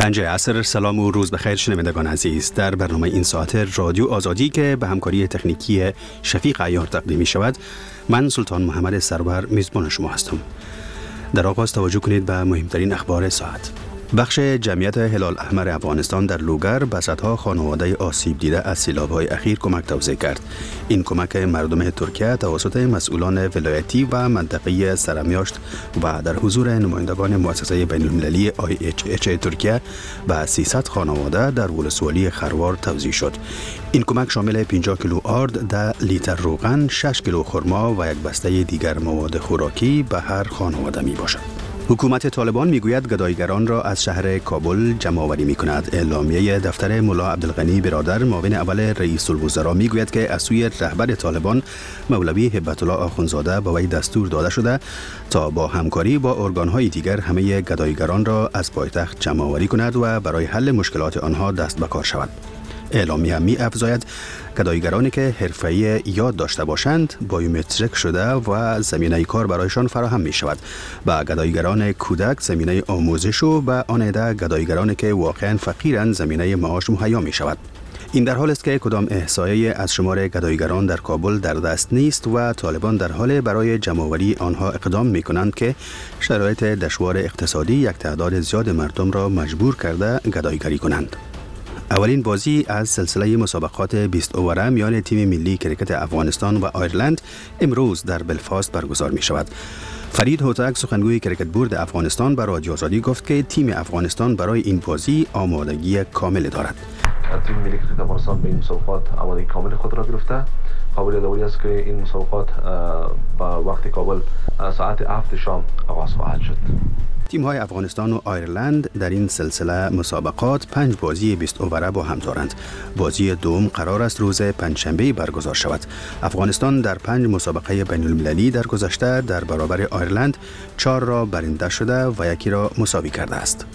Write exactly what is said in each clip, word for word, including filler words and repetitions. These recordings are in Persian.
پنج عصر. سلام و روز بخیر شنوندگان عزیز. در برنامه این ساعت رادیو آزادی که به همکاری تکنیکی شفیق عیار تقدیم می شود، من سلطان محمد سرور میزبان شما هستم. در آغاز توجه کنید به مهمترین اخبار ساعت. بخش جمعیت هلال احمر افغانستان در لوگر به صدها خانواده آسیب دیده از سیلاب‌های اخیر کمک توزیع کرد. این کمک مردم ترکیه توسط مسئولان ولایتی و منطقه‌ای سرمیاشت و در حضور نمایندگان مؤسسه بین‌المللی آی اچ اچ ترکیه به سیصد خانواده در ولسوالی خروار توزیع شد. این کمک شامل پنجاه کیلو آرد، ده لیتر روغن، شش کیلو خرما و یک بسته دیگر مواد خوراکی به هر خانواده می باشد. حکومت طالبان میگوید گداییگران را از شهر کابل جمع آوری می‌کند. اعلامیه دفتر ملا عبدالغنی برادر معاون اول رئیس الوزراء میگوید که از سوی رهبر طالبان مولوی هبت الله آخونزاده به وی دستور داده شده تا با همکاری با ارگان‌های دیگر همه گداییگران را از پایتخت جمع آوری کند و برای حل مشکلات آنها دست به کار شود. اعلامیه می افزاید گداییگرانی که حرفه‌ای یاد داشته باشند بایومتریک شده و زمینه کار برایشان فراهم می شود. به گداییگران کودک زمینه آموزش و به آن عده گداییگرانی که واقعا فقیرند زمینه معاش مهیا می شود. این در حال است که کدام احصایه از شمار گداییگران در کابل در دست نیست و طالبان در حال برای جمع‌آوری آنها اقدام می کنند که شرایط دشوار اقتصادی یک تعداد زیاد مردم را مجبور کرده گداییگری کنند. اولین بازی از سلسله مسابقات بیست اووره میان تیم ملی کرکت افغانستان و آیرلند امروز در بلفاست برگزار می شود. فرید هوتک سخنگوی کرکت بورد افغانستان به رادیو آزادی گفت که تیم افغانستان برای این بازی آمادگی کامل دارد. تیم ملی کرکت افغانستان به این مسابقات آمادگی کامل خود را گرفته. قابل یادآوری است که این مسابقات با وقت کابل ساعت هفت شام آغاز خواهد شد. تیم‌های افغانستان و آیرلند در این سلسله مسابقات پنج بازی بیست اووره با هم دارند. بازی دوم قرار است روز پنجشنبه برگزار شود. افغانستان در پنج مسابقه بین‌المللی در گذشته در برابر آیرلند چهار را برنده شده و یکی را مساوی کرده است.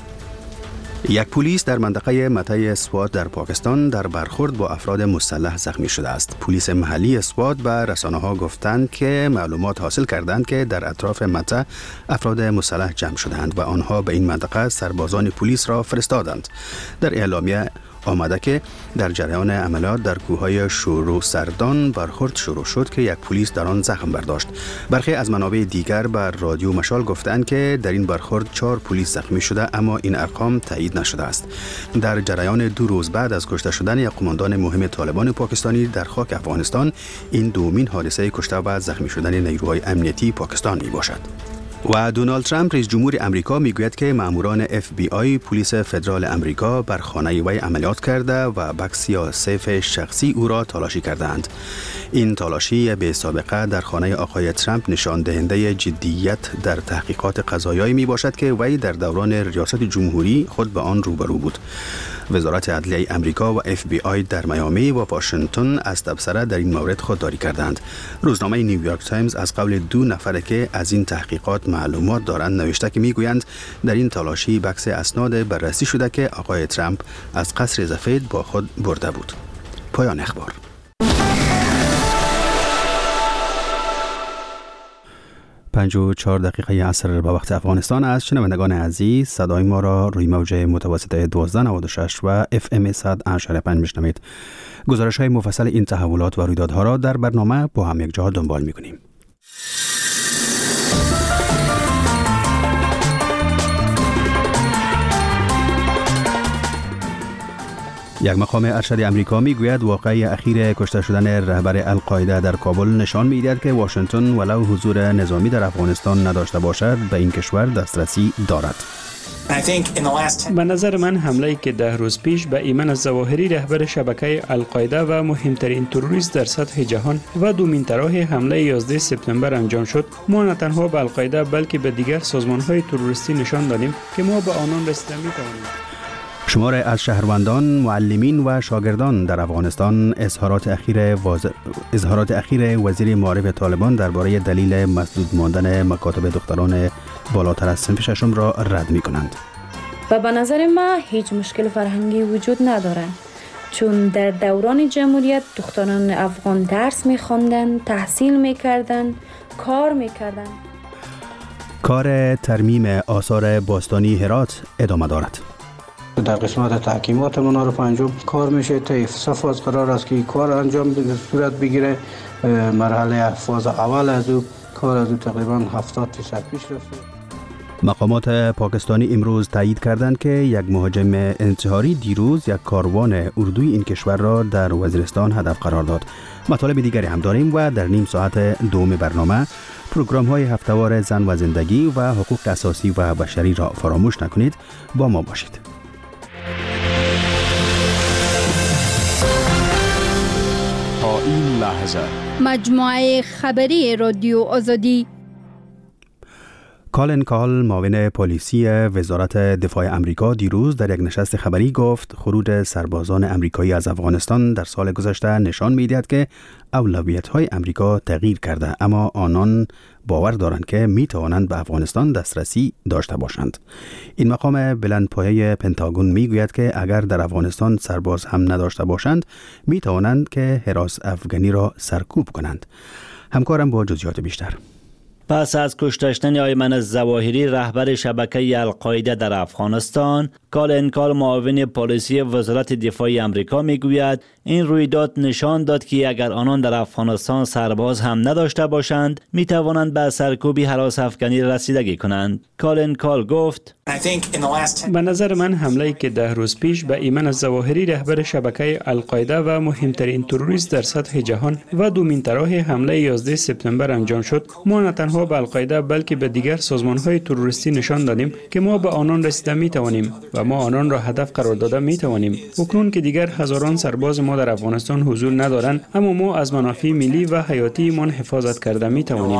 یک پلیس در منطقه مته سوات در پاکستان در برخورد با افراد مسلح زخمی شده است. پلیس محلی سوات به رسانه‌ها گفتند که معلومات حاصل کردند که در اطراف مته افراد مسلح جمع شدند و آنها به این منطقه سربازان پلیس را فرستادند. در اعلامیه آمده که در جریان عملیات در کوههای شورو سردان برخورد شروع شد که یک پلیس در آن زخم برداشت. برخی از منابع دیگر بر رادیو مشال گفتند که در این برخورد چهار پلیس زخمی شده، اما این ارقام تایید نشده است. در جریان دو روز بعد از کشته شدن یک قماندان مهم طالبان پاکستانی در خاک افغانستان، این دومین حادثه کشته و زخمی شدن نیروهای امنیتی پاکستان می باشد. و دونالد ترامپ رئیس جمهور امریکا میگوید که ماموران اف بی آی پلیس فدرال امریکا بر خانه وی عملیات کرده و بکس یا سیف شخصی او را تلاشی کردند. این تلاشی به سابقه در خانه آقای ترامپ نشان دهنده جدیت در تحقیقات قضایی می باشد که وی در دوران ریاست جمهوری خود به آن روبرو بود. وزارت عدلیه امریکا و اف بی آی در میامی و واشنگتن از تبصره در این مورد خودداری کردند. روزنامه نیویورک تایمز از قول دو نفر که از این تحقیقات معلومات دارند نوشته که میگویند در این تلاشی بکس اسناد بررسی شده که آقای ترامپ از قصر سفید با خود برده بود. پایان اخبار. پنج و چهار دقیقه عصر به وقت افغانستان است. شنوندگان عزیز، صدای ما را روی موج متوسط دوازده نود و شش و اف ام صد و هشت و پنج میشنوید. گزارش های مفصل این تحولات و رویدادها را در برنامه با هم یک جا دنبال میکنیم. یک مقام ارشد امریکا میگوید واقعه اخیر کشته شدن رهبر القاعده در کابل نشان میدهد که واشنگتن ولو حضور نظامی در افغانستان نداشته باشد به این کشور دسترسی دارد. به نظر من حمله‌ای که ده روز پیش به ایمن الظواهری رهبر شبکه القاعده و مهمترین تروریست در سطح جهان و دومین طرح حمله یازده سپتامبر انجام شد، ما نه تنها به القاعده بلکه به دیگر سازمان‌های تروریستی نشان دادیم که ما به آنان رسیده می‌توانیم. شمار از شهروندان، معلمین و شاگردان در افغانستان اظهارات اخیر واز... اظهارات اخیر وزیر معارف طالبان درباره دلیل مسدود ماندن مکاتب دختران بالاتر از صنف ششم را رد می کنند. و به نظر ما هیچ مشکل فرهنگی وجود نداره، چون در دوران جمهوریت دختران افغان درس می خواندن، تحصیل می کردن، کار می کردن. کار ترمیم آثار باستانی هرات ادامه دارد. که در قسمت تحکیمات منار پنجم کار میشه. طی فاز قرار است که کار انجام صورت بگیره. مرحله فاز اول از او کار از او تقریبا هفتاد درصد پیش رفته. مقامات پاکستانی امروز تایید کردند که یک مهاجم انتحاری دیروز یک کاروان اردوی این کشور را در وزیرستان هدف قرار داد. مطالب دیگری هم داریم و در نیم ساعت دوم برنامه پروگرام های هفته‌وار زن و زندگی و حقوق اساسی و بشری را فراموش نکنید. با ما باشید. تا این لحظه مجموعه خبری رادیو آزادی. کالن کال، معاون پلیسی وزارت دفاع امریکا، دیروز در یک نشست خبری گفت خروج سربازان امریکایی از افغانستان در سال گذشته نشان می‌دهد که اولویت‌های امریکا تغییر کرده، اما آنان باور دارند که می‌توانند به افغانستان دسترسی داشته باشند. این مقام بلندپایه پنتاگون می‌گوید که اگر در افغانستان سرباز هم نداشته باشند، می‌توانند که حراس افغانی را سرکوب کنند. همکارم با جزئیات بیشتر. پس از کشته شدن ایمن الظواهری رهبر شبکه القاعده در افغانستان، کالن کال، معاون پلیسی وزارت دفاع آمریکا، میگوید این رویداد نشان داد که اگر آنان در افغانستان سرباز هم نداشته باشند، می توانند به سرکوب هراس افغانی رسیدگی کنند. کالن کال گفت: به نظر من حمله‌ای که ده روز پیش به ایمن الظواهری رهبر شبکه القاعده و مهمترین تروریست در سطح جهان و دومین طرح حمله یازده سپتامبر انجام شد، ما نه تنها به القاعده بلکه به دیگر سازمان‌های تروریستی نشان دادیم که ما به آنان رسیده می توانیم و ما آنان را هدف قرار داده می توانیم. اکنون که دیگر هزاران سرباز ما در افغانستان حضور ندارند، اما ما از منافع ملی و حیاتی ایمان حفاظت کرده می توانیم.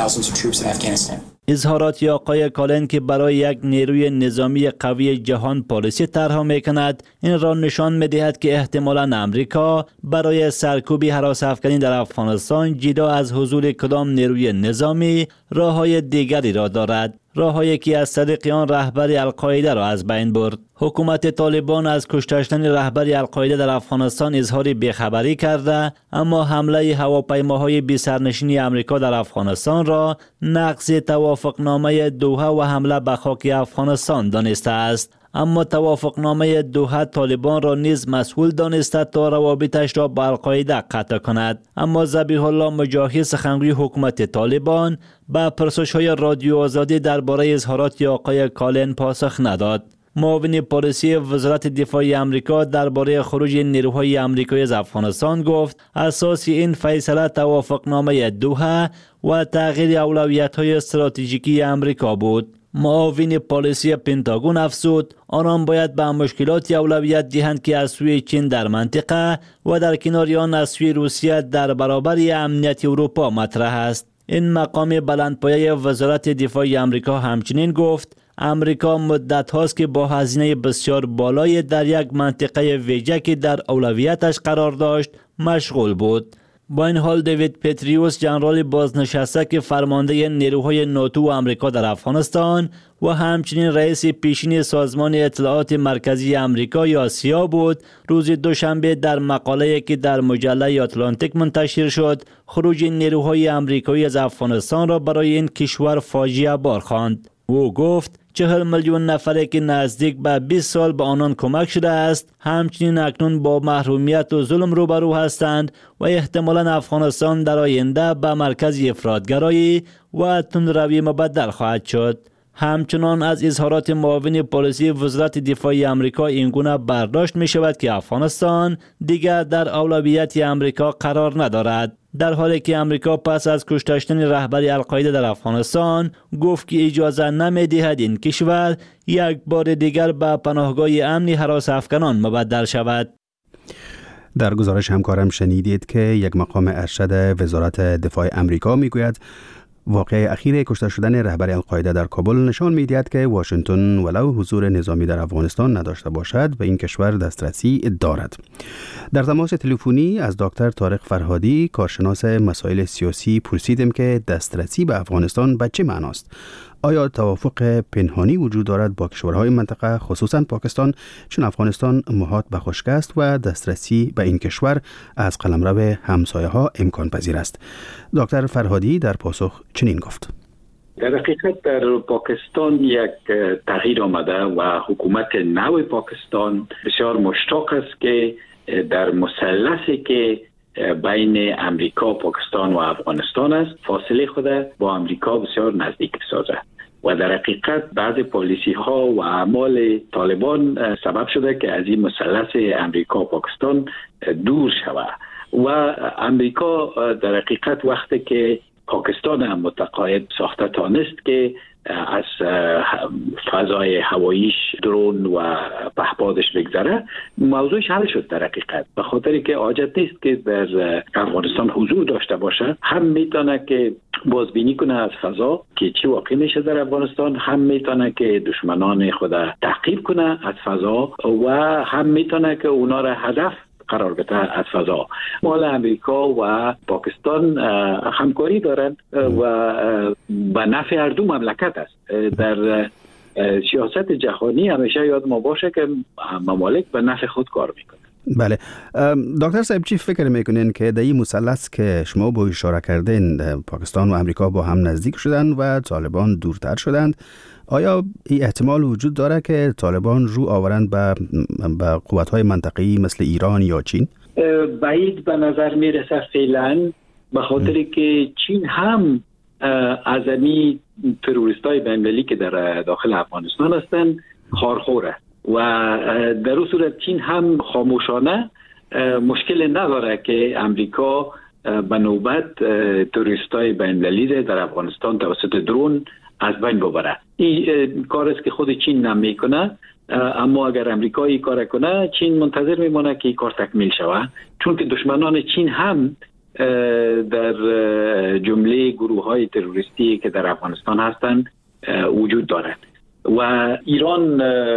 اظهارات آقای کالن که برای یک نیروی نظامی قوی جهان پالیسی طرح می‌کند، این را نشان می‌دهد که احتمالاً امریکا برای سرکوب هراس افغانی در افغانستان جدا از حضور کدام نیروی نظامی راه‌های دیگری را دارد، راه‌هایی که از طریق آن رهبر القاعده را از بین برد. حکومت طالبان از کشته شدن رهبر القاعده در افغانستان اظهار بیخبری کرده، اما حمله هواپیماهای بی سرنشین آمریکا در افغانستان را نقض توافقنامه دوحه و حمله به خاک افغانستان دانسته است. اما توافقنامه دوحه طالبان را نیز مسئول دانسته تا روابطش را با القاعده قطع کند. اما ذبیح الله مجاهد، سخنگوی حکومت طالبان، به پرسش‌های رادیو آزادی درباره اظهارات آقای کالن پاسخ نداد. معاون پلیسی وزارت دفاع آمریکا درباره خروج نیروهای آمریکایی از افغانستان گفت اساس این فیصله توافقنامه دوحه و تغییر اولویت‌های استراتژیکی آمریکا بود. معاون پلیسی پنتاگون افزود آنان باید به مشکلات اولویت دهند که از سوی چین در منطقه و در کنار آن از سوی روسیه در برابر امنیت اروپا مطرح است. این مقام بلندپایه وزارت دفاع آمریکا همچنین گفت امریکا مدت هاست که با هزینه بسیار بالای در یک منطقه ویژه که در اولویتش قرار داشت مشغول بود. با این حال دیوید پتریوس، ژنرال بازنشسته که فرمانده نیروهای ناتو و آمریکا در افغانستان و همچنین رئیس پیشین سازمان اطلاعات مرکزی آمریکا یا سیا بود، روز دوشنبه در مقاله‌ای که در مجله آتلانتیک منتشر شد، خروج نیروهای آمریکایی از افغانستان را برای این کشور فاجعه بار خواند. او گفت چهل میلیون نفری که نزدیک به بیست سال به آنان کمک شده است، همچنین اکنون با محرومیت و ظلم روبرو هستند و احتمالاً افغانستان در آینده به مرکز افراطگرایی و تندروی مبدل خواهد شد. همچنان از اظهارات معاون پلیسی وزارت دفاع آمریکا اینگونه برداشت می شود که افغانستان دیگر در اولویت آمریکا قرار ندارد، در حالی که آمریکا پس از کشته شدن رهبر القاعده در افغانستان گفت که اجازه نمی دهد این کشور یک بار دیگر به پناهگاه امنی هراس افغانان مبدل شود. در گزارش همکارم شنیدید که یک مقام ارشد وزارت دفاع آمریکا میگوید واقعه اخیر کشته شدن رهبر القاعده در کابل نشان می‌دهد که واشنگتن ولو حضور نظامی در افغانستان نداشته باشد به این کشور دسترسی دارد. در تماس تلفنی از دکتر طارق فرهادی، کارشناس مسائل سیاسی، پرسیدم که دسترسی به افغانستان به چه معناست؟ آیا توافق پنهانی وجود دارد با کشورهای منطقه، خصوصا پاکستان، چون افغانستان محاط به خشکی است و دسترسی به این کشور از قلمرو همسایه‌ها امکان پذیر است؟ دکتر فرهادی در پاسخ چنین گفت: در حقیقت در پاکستان یک تغییر آمده و حکومت نو پاکستان بسیار مشتاق است که در مثلثی که بین امریکا، پاکستان و افغانستان است فاصله خود با امریکا بسیار نزدیک بسازد و در حقیقت بعض پالیسی ها و اعمال طالبان سبب شده که از این مثلث امریکا پاکستان دور شود و امریکا در حقیقت وقتی که پاکستان هم متقاعد ساخته تانست که از فضای هواییش درون و پهپادش بگذره، موضوعش حل شد در حقیقت، به خاطری که حاجت نیست که در افغانستان حضور داشته باشه، هم میتونه که بازبینی کنه از فضا که چی واقع میشه در افغانستان، هم میتونه که دشمنان خود تعقیب کنه از فضا و هم میتونه که اونا را هدف قرار بده از فضا. مال امریکا و پاکستان همکاری دارند و به نفع هر دو مملکت است. در سیاست جهانی همیشه یاد ما باشه که ممالک به نفع خود کار میکنه. بله دکتر صاحب، چی فکر میکنین که در این مثلث که شما با اشاره کردین پاکستان و امریکا با هم نزدیک شدن و طالبان دورتر شدند، آیا این احتمال وجود داره که طالبان رو آورند به به قوت‌های منطقه‌ای مثل ایران یا چین؟ بعید به نظر میرسه فعلا، به خاطری که چین هم از امی تروریستای بین‌المللی که در داخل افغانستان هستند خارخوره و در اون صورت چین هم خاموشانه مشکل نداره که امریکا به نوبت تروریستای بین‌المللی در افغانستان توسط درون از بین ببره. این کار است که خود چین نمیکنه، اما اگر امریکا این کار کنه چین منتظر میمونه که این کار تکمیل شود، چون که دشمنان چین هم در جمله گروه های تروریستی که در افغانستان هستند وجود دارد و ایران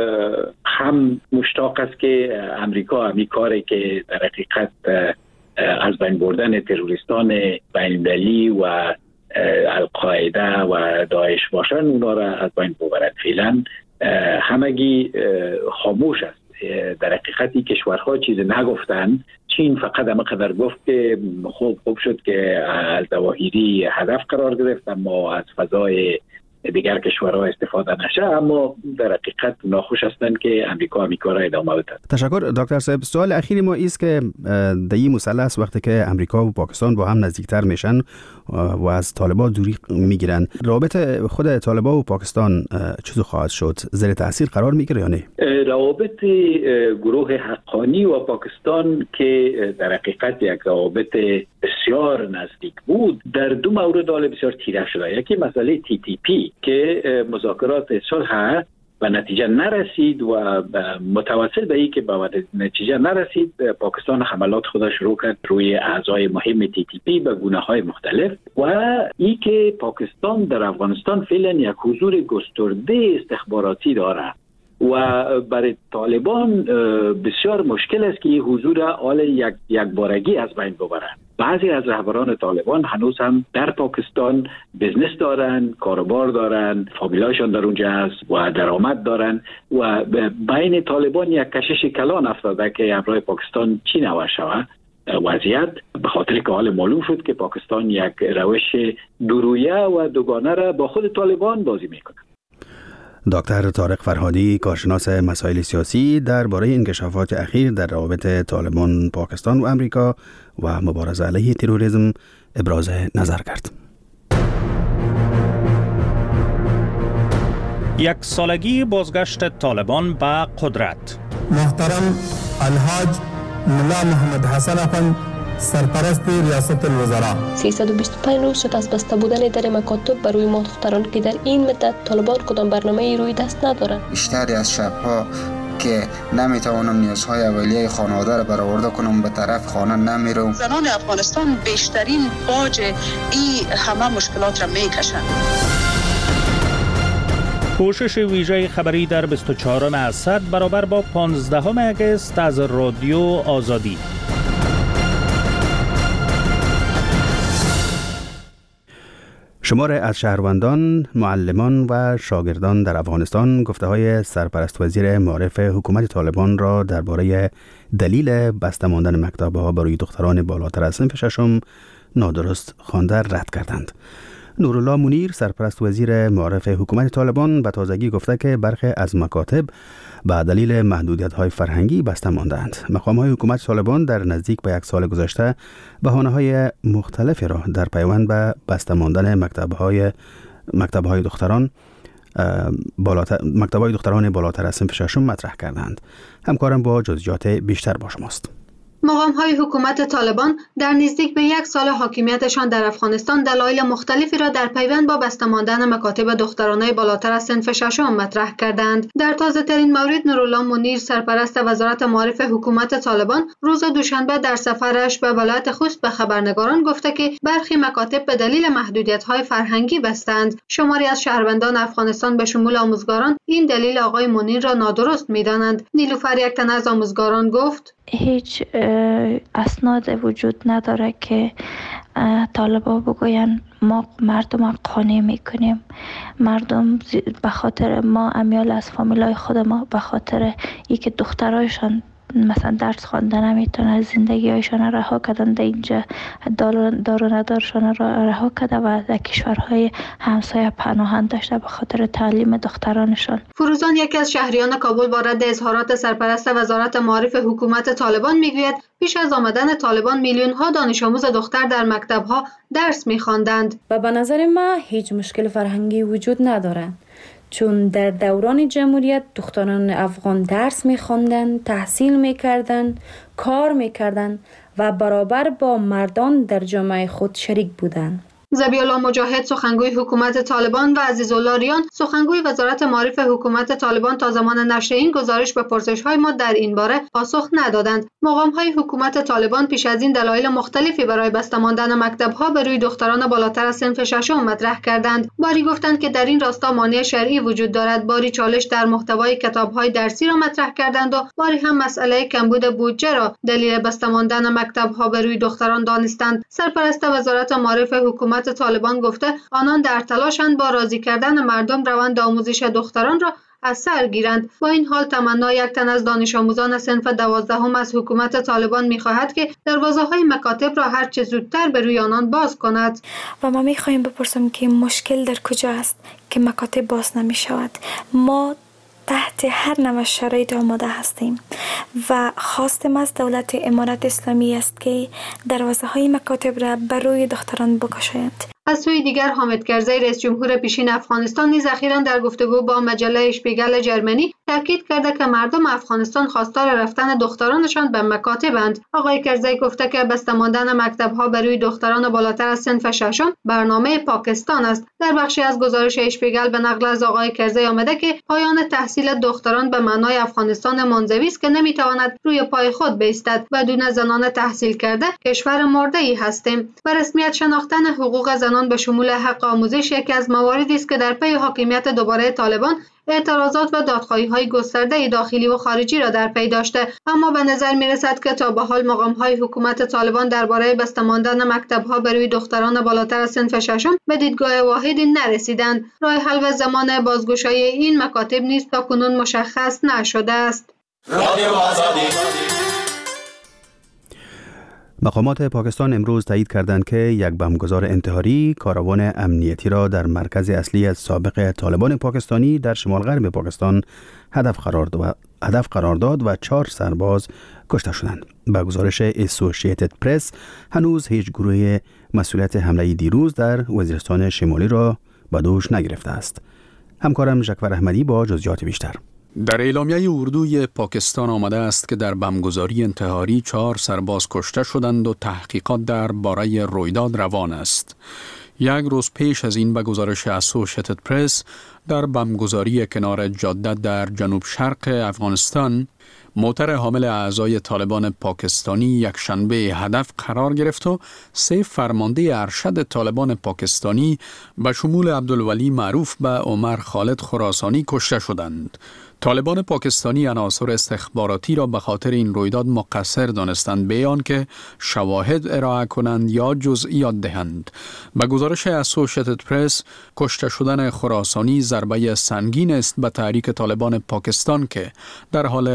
هم مشتاق است که امریکا همین کاری که در حقیقت از بین بردن تروریستان بین‌المللی و القاعده و داعش باشن اونا را از بین ببرد. فعلا همگی خاموش است. در حقیقت کشورها چیز نگفتن، چین فقط همه قدر گفت که خوب خوب شد که الظواهری هدف قرار گرفت اما از فضای دیگر کشورها استفاده نشه، اما در حقیقت ناخوش هستند که امریکا امریکا را ادامه بده. تشکر دکتر صاحب. سوال اخیری ما است که در این مثلث وقتی که امریکا و پاکستان با هم نزدیکتر میشن و از طالبان دوری میگیرن، رابطه خود طالبان و پاکستان چطور خواهد شد؟ زیر تاثیر قرار میگیره یا نه؟ روابط گروه حقانی و پاکستان که در حقیقت یک روابط بسیار نزدیک بود، در دو مورد حال بسیار تیره شده. یکی مسئله تی تی پی که مذاکرات صلح به نتیجه نرسید و متوسل به این که به نتیجه نرسید، پاکستان حملات خودش شروع کرد روی اعضای مهم تی تی پی به گونه‌های مختلف و این که پاکستان در افغانستان فعلا یک حضور گسترده استخباراتی داره و برای طالبان بسیار مشکل است که این حضور آل یک یک بارگی از بین ببرند. بعضی از رهبران طالبان هنوز هم در پاکستان بزنس دارن، کاروبار دارن، فامیلاشون در اونجا هست و درآمد دارن و بین طالبان یک کشش کلان افتاده که همراه پاکستان چی نوع شود وضعیت، به خاطر که حال معلوم شد که پاکستان یک روش دورویه و دوگانه را با خود طالبان بازی میکنه. دکتر طارق فرهادی، کارشناس مسائل سیاسی، درباره انکشافات اخیر در روابط طالبان پاکستان و امریکا و مبارزه علیه تروریسم ابراز نظر کرد. یک سالگی بازگشت طالبان به قدرت. محترم الحاج ملا محمد حسن افند، سرپرست ریاست الوزراء. سیصد و بیست و پنج روز شد از بسته بودن در مکاتب بر روی ما دختران که در این مدت طالبان کدام برنامه‌ای روی دست ندارند. بیشتری از شب‌ها که نمیتوانم نیازهای اولیه خانواده را برآورده کنم به طرف خانه نمیرم. زنان افغانستان بیشترین باج این همه مشکلات را میکشند. کوشش ویژه خبری در بیست و چهارم اسد برابر با پانزدهم اگست از رادیو آزادی. شمار از شهروندان، معلمان و شاگردان در افغانستان گفته های سرپرست وزیر معارف حکومت طالبان را درباره دلیل بسته ماندن مکتب‌ها برای دختران بالاتر از صنف ششم نادرست خوانده رد کردند. نورالله منیر سرپرست وزیر معارف حکومت طالبان به تازگی گفته که برخی از مکاتب به دلیل محدودیت‌های فرهنگی بسته ماندند. مقام‌های حکومت طالبان در نزدیک به یک سال گذشته بهانه‌های مختلفی را در پیوند به بسته ماندن مکتب‌های مکتب‌های دختران بالاتر مکتب‌های دختران بالاتر از صنف ششم مطرح کردند. همکارم با جزئیات بیشتر با شماست. مقام‌های حکومت طالبان در نزدیک به یک سال حاکمیتشان در افغانستان دلایل مختلفی را در پیوند با بسته ماندن مکاتب دخترانه بالاتر از صنف ششم مطرح کردند. در تازه‌ترین مورد نورالله منیر سرپرست وزارت معارف حکومت طالبان روز دوشنبه در سفرش به ولایت خوست به خبرنگاران گفته که برخی مکاتب به دلیل محدودیت‌های فرهنگی بستند. شماری از شهروندان افغانستان به شمول آموزگاران این دلیل آقای منیر را نادرست می‌دانند. نیلوفر یک تن از آموزگاران گفت: هیچ اسناد وجود نداره که طالبا بگوین ما مردم قانع میکنیم. مردم به خاطر ما امیال از فامیلای خود ما به خاطر ای که دخترایشان مثلا درس خوانده نمیتونه زندگی هایشان رها کردن در اینجا دار و ندارشان را رها کرده و در کشورهای همسایه پناهند داشته به خاطر تعلیم دخترانشان. فروزان یکی از شهریان کابل با رد اظهارات سرپرست وزارت معارف حکومت طالبان میگوید پیش از آمدن طالبان میلیون ها دانش آموز دختر در مکتب ها درس میخواندند و به نظر ما هیچ مشکل فرهنگی وجود نداره، چون در دوران جمهوریت دختران افغان درس می‌خواندند، تحصیل می‌کردند، کار می‌کردند و برابر با مردان در جامعه خود شریک بودند. ذبیح‌الله مجاهد سخنگوی حکومت طالبان و عزیزالله ریان سخنگوی وزارت معارف حکومت طالبان تا زمان نشر این گزارش به پرسش‌های ما در این باره پاسخ ندادند. مقام‌های حکومت طالبان پیش از این دلایل مختلفی برای بسته ماندن مکتب‌ها به روی دختران بالاتر از صنف ششم مطرح کردند. باری گفتند که در این راستا مانع شرعی وجود دارد، باری چالش در محتوای کتاب‌های درسی را مطرح کردند و باری هم مسئله کمبود بودجه را دلیل بسته ماندن مکتب‌ها به روی دختران دانستند. سرپرست وزارت معارف حکومت طالبان گفته آنان در تلاشند با راضی کردن مردم روند آموزش دختران را از سر گیرند. با این حال تمنا یک تن از دانش آموزان صنف دوازدهم از حکومت طالبان می‌خواهد که دروازه‌های مکاتب را هر چه زودتر به روی آنان باز کند. و ما می‌خواهیم بپرسیم که مشکل در کجا است که مکاتب باز نمی‌شود. ما تحت هر نوع شرایط آماده هستیم و خواستم از دولت امارت اسلامی است که دروازه های مکاتب را بر روی دختران بگشایند. از سوی دیگر حامد کرزی رئیس جمهور پیشین افغانستان نیز اخیراً در گفتگو با مجله اشپیگل جرمنی تاکید کرده که مردم افغانستان خواستار رفتن دخترانشان به مکاتبند. آقای کرزی گفته که بسته ماندن مکتب‌ها بر روی دختران بالاتر از صنف ششم برنامه پاکستان است. در بخشی از گزارش اشپیگل به نقل از آقای کرزی آمده که پایان تحصیل دختران به معنای افغانستان منزوی است که نمیتواند روی پای خود بایستد. بدون زنان تحصیل کرده کشور مرده‌ای هستیم. به رسمیت شناختن حقوق زنان به شمول حق آموزش یکی از مواردی است که در پی حاکمیت دوباره طالبان اعتراضات و دادخواهی‌های گسترده داخلی و خارجی را در پی داشته، اما به نظر می‌رسد که تا به حال مقام‌های حکومت طالبان درباره بسته ماندن مکتب‌ها به روی دختران بالاتر از صنف ششم به دیدگاه واحدی نرسیدند. راه حل و زمان بازگشایی این مکاتب نیز تاکنون مشخص نشده است. مقامات پاکستان امروز تایید کردند که یک بمبگذار انتحاری کاروان امنیتی را در مرکز اصلی از سابق طالبان پاکستانی در شمال غرب پاکستان هدف قرار داد و هدف قرار داد و چهار سرباز کشته شدند. به گزارش اسوسییتد پرس هنوز هیچ گروه مسئولیت حمله دیروز در وزیرستان شمالی را به دوش نگرفته است. همکارم جعفر احمدی با جزئیات بیشتر. در اعلامیه اردوی پاکستان آمده است که در بمبگذاری انتحاری چهار سرباز کشته شدند و تحقیقات در باره رویداد روان است. یک روز پیش از این به گزارش اسوسییتد پرس در بمبگذاری کنار جاده در جنوب شرق افغانستان موتر حامل اعضای طالبان پاکستانی یک شنبه هدف قرار گرفت و سه فرمانده ارشد طالبان پاکستانی به شمول عبدالولی معروف به عمر خالد خراسانی کشته شدند. طالبان پاکستانی عناصر استخباراتی را به خاطر این رویداد مقصر دانستند به آنکه شواهد ارائه کنند یا جزئیات دهند. به گزارش اسوسییتد پرس کشته شدن خراسانی ضربه سنگین است به تحریک طالبان پاکستان که در حال مذاکره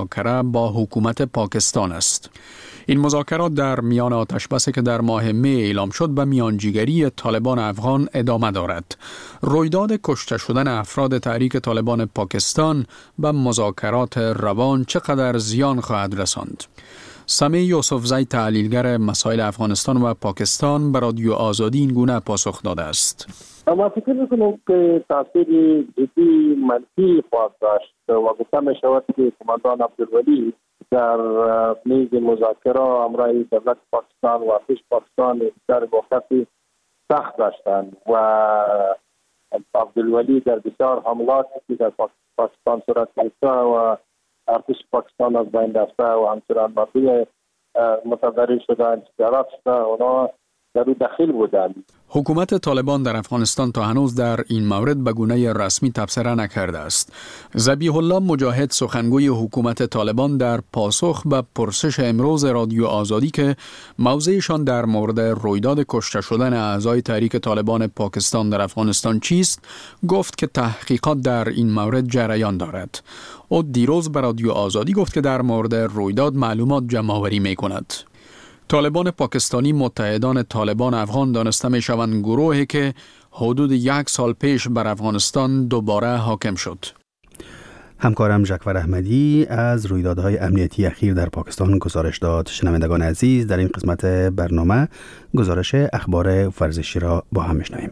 مذاکره با حکومت پاکستان است. این مذاکرات در میان آتشبسی که در ماه می اعلام شد به میانجیگری طالبان افغان ادامه دارد. رویداد کشته شدن افراد تحریک طالبان پاکستان به مذاکرات روان چقدر زیان خواهد رساند؟ سمی یوسفزی تحلیلگر مسائل افغانستان و پاکستان به رادیو آزادی این گونه پاسخ داده است. ما فکر می‌کنم که تاثیر جدی منفی خواهد داشت و گفته می‌شود که کماندان عبدالولی در میز مذاکره همراه دولت پاکستان و ارتش پاکستان در موقعی سخت داشتند و عبدالولی در بسیار حملاتی که در پاکستان صورت گرفته و ارتش پاکستان از بین رفته و همچنان مردم متضرر شدند، جرات شده، اونا در او دخیل بودند. حکومت طالبان در افغانستان تا هنوز در این مورد به گونه رسمی تبصره نکرده است. ذبیح الله مجاهد سخنگوی حکومت طالبان در پاسخ به پرسش امروز رادیو آزادی که موضعشان در مورد رویداد کشته شدن اعضای تحریک طالبان پاکستان در افغانستان چیست، گفت که تحقیقات در این مورد جریان دارد. او دیروز به رادیو آزادی گفت که در مورد رویداد معلومات جمع‌آوری می‌کند. طالبان پاکستانی متحدان طالبان افغان دانسته می شوند گروهی که حدود یک سال پیش بر افغانستان دوباره حاکم شد. همکارم جعفر احمدی از رویدادهای امنیتی اخیر در پاکستان گزارش داد. شنوندگان عزیز، در این قسمت برنامه گزارش اخبار ورزشی را با هم میشنویم.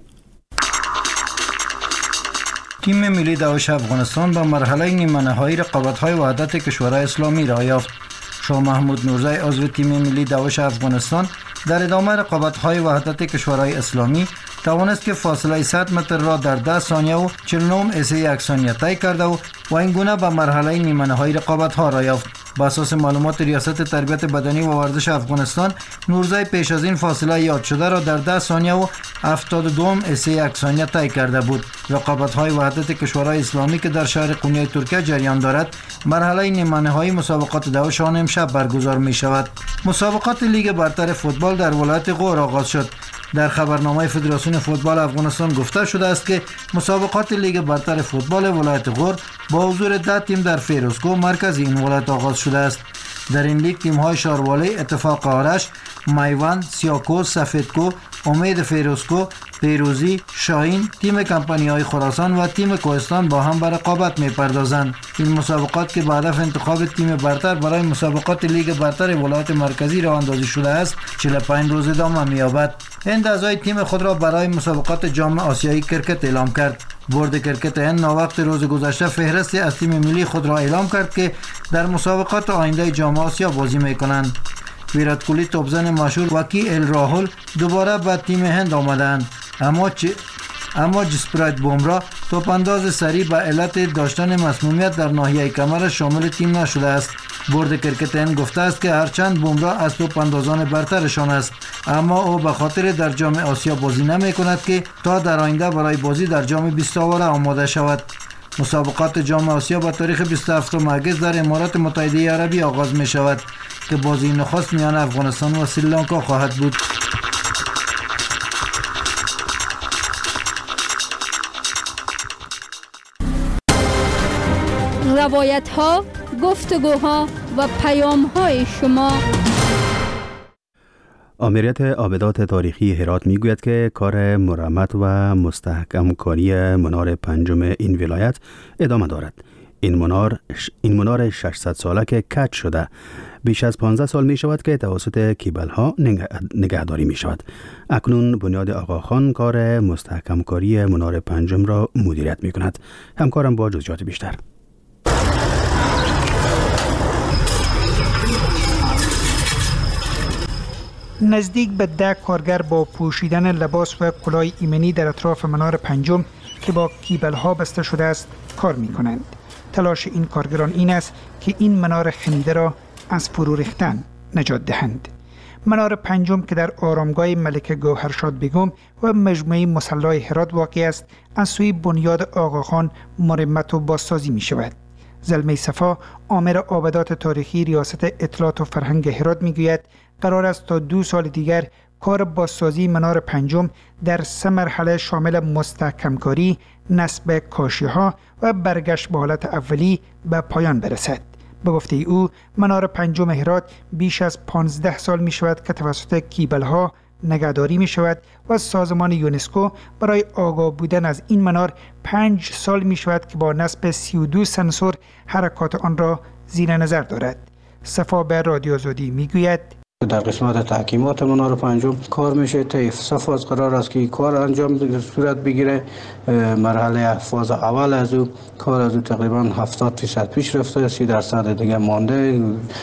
تیم ملی داعش افغانستان به مرحله نیمه نهایی رقابت‌های وحدت کشورهای اسلامی را یافت. شاه محمود نورزی عضو تیم ملی داعش افغانستان در ادامه رقابت‌های وحدت کشورهای اسلامی توانست که فاصله صد متر را در ده ثانیه و چهل و نه اسه یک ثانیه طی کرده و و این گونه به مرحله نیمه نهایی رقابت‌ها را یافت. بر اساس معلومات ریاست تربیت بدنی و ورزش افغانستان، نورزی پیش از این فاصله یاد شده را در ده ثانیه و هفتاد و دو اسه یک ثانیه طی کرده بود. رقابت‌های وحدت کشورهای اسلامی که در شهر قونیه ترکیه جریان دارد، مرحله نیمه نهایی مسابقات داعش آن امشب برگزار می شود. مسابقات لیگ برتر فوتبال در ولایت غور آغاز شد. در خبرنامه فدراسیون فوتبال افغانستان گفته شده است که مسابقات لیگ برتر فوتبال ولایت غور با حضور ده تیم در فیروزکو مرکز این ولایت آغاز شده است. در این لیگ تیم‌های شاروالی، اتفاق آرش، میوان، سیاکو، سفیدکو، امید فیروزکو، پیروزی، شاهین، تیم کمپانی‌های خراسان و تیم کوهستان با هم به رقابت می‌پردازند. این مسابقات که بعد از انتخاب تیم برتر برای مسابقات لیگ برتر ولایت مرکزی راه اندازی شده است، چهل و پنج روز ادامه می‌یابد. هند اعضای تیم خود را برای مسابقات جام آسیایی کرکت اعلام کرد. بورد کرکت هند ناوقت روز گذشته فهرست از تیم ملی خود را اعلام کرد که در مسابقات آینده جام آسیا بازی می‌کنند. ویرات کوهلی توپزن مشهور و کی ال راهول دوباره به تیم هند آمدند، اما چه اما جسپریت بومرا توپانداز سریع به علت داشتن مسمومیت در ناحیه کمر شامل تیم نشده است. بورد کرکت هند گفته است که هرچند بومرا از توپاندازان برترشان است، اما او به خاطر در جام آسیا بازی نمی کند که تا در آینده برای بازی در جام بیست آوره آماده شود. مسابقات جام آسیا با تاریخ بیست و هفتم اگست در امارات متحده عربی آغاز می شود که بازی نخست میان افغانستان و سریلانکا خواهد بود. روایت ها، گفتگوها و پیام های شما. آمریت آبدات تاریخی هرات میگوید که کار مرمت و مستحکم کاری منار پنجم این ولایت ادامه دارد. این منار این منار ششصد ساله که کج شده بیش از پانزده سال می شود که توسط کیبل ها نگهداری می شود. اکنون بنیاد آقاخان کار مستحکم کاری منار پنجم را مدیریت می کند. همکارم با جزئیات بیشتر. نزدیک به ده کارگر با پوشیدن لباس و کلاه ایمنی در اطراف منار پنجم که با کیبل ها بسته شده است کار می کنند. تلاش این کارگران این است که این منار خمیده را از فرو ریختن نجات دهند. منار پنجم که در آرامگاه ملکه گوهرشاد بیگم و مجموعه مصلی هرات واقع است، از سوی بنیاد آقاخان مرمت و بازسازی می شود. زلمه صفا، آمر آبدات تاریخی ریاست اطلاعات و فرهنگ هرات می گوید قرار است تا دو سال دیگر کار بازسازی منار پنجم در سه مرحله شامل مستحکمکاری، نصب کاشی‌ها و برگشت به حالت اولی به پایان برسد. به گفته او منار پنجم هرات بیش از پانزده سال می شود که توسط کیبل‌ها نگهداری می شود و سازمان یونسکو برای آگاه بودن از این منار پنج سال می شود که با نصب سی و دو سنسور حرکات آن را زیر نظر دارد. صفا به رادیو آزادی می گوید در قسمت تحکیمات منار پنجم کار میشه. طی صفاز قرار است که کار انجام صورت بگیره. مرحله فاز اول از او کار از او تقریبا هفتاد درصد پیش رفته، سی درصد دیگه مانده.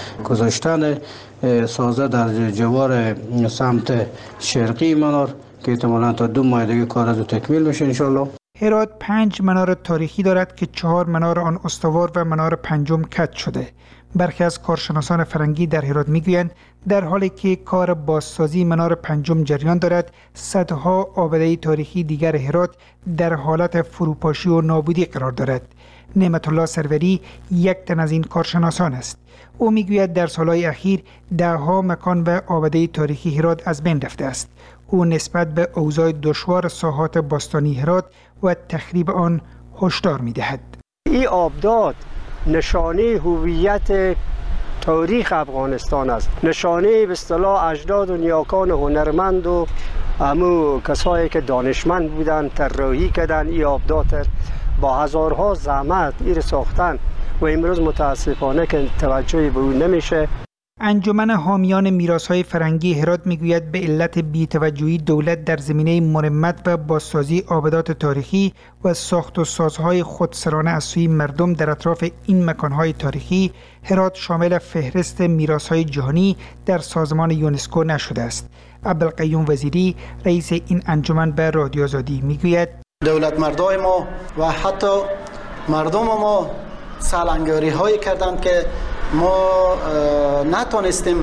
گذاشتن سازه در جوار سمت شرقی منار که احتمالاً تا دو ماه دیگه کار از او تکمیل میشه انشالله. هرات پنج منار تاریخی دارد که چهار منار آن استوار و منار پنجم کج شده. برخی از کارشناسان فرنگی در هرات میگویند در حالی که کار بازسازی منار پنجم جریان دارد، صدها آبده تاریخی دیگر هرات در حالت فروپاشی و نابودی قرار دارد. نعمت الله سروری یک تن از این کارشناسان است. او میگوید در سالهای اخیر دهها مکان و آبده تاریخی هرات از بین رفته است. او نسبت به اوضاع دشوار ساحات باستانی هرات و تخریب آن هشدار میدهد. این آبدات نشانه هویت تاریخ افغانستان است، نشانه به اصطلاح اجداد و نیاکان هنرمند و همو کسایی که دانشمند بودن طراحی کردن این آبدات با هزارها زحمت این ساختن و امروز متاسفانه که توجهی به اون نمیشه. انجمن حامیان میراث‌های فرهنگی هرات میگوید به علت بی‌توجهی دولت در زمینه مرمت و بازسازی آبدات تاریخی و ساخت و سازهای خودسرانه از سوی مردم در اطراف این مکانهای تاریخی، هرات شامل فهرست میراث‌های جهانی در سازمان یونسکو نشده است. عبدالقیوم وزیری رئیس این انجمن به رادیو آزادی میگوید دولت مردای ما و حتی مردم ما سالنگاری هایی کردند که ما نتونستیم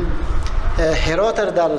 هرات را در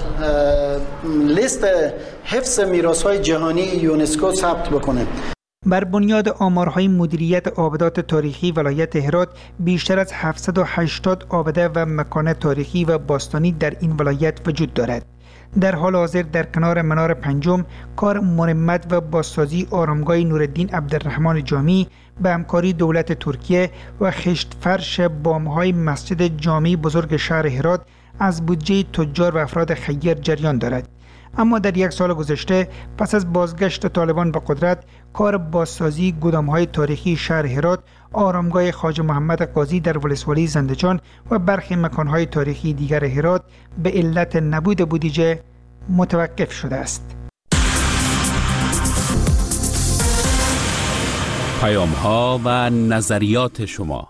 لیست حفظ میراث‌های جهانی یونسکو ثبت بکنیم. بر بنیاد آمارهای مدیریت آبدات تاریخی ولایت هرات بیشتر از هفتصد و هشتاد آبده و مکان تاریخی و باستانی در این ولایت وجود دارد. در حال حاضر در کنار منار پنجم کار مرمت و بازسازی آرامگاه نورالدین عبدالرحمن جامی به همکاری دولت ترکیه و خشت فرش بامهای مسجد جامع بزرگ شهر هرات از بودجه تجار و افراد خیر جریان دارد. اما در یک سال گذشته پس از بازگشت طالبان به قدرت، کار بازسازی گودام‌های تاریخی شهر هرات، آرامگاه خواجه محمد قاضی در ولسوالی زندجان و برخی مکان‌های تاریخی دیگر هرات به علت نبود بودجه متوقف شده است. پیام‌ها و نظریات شما.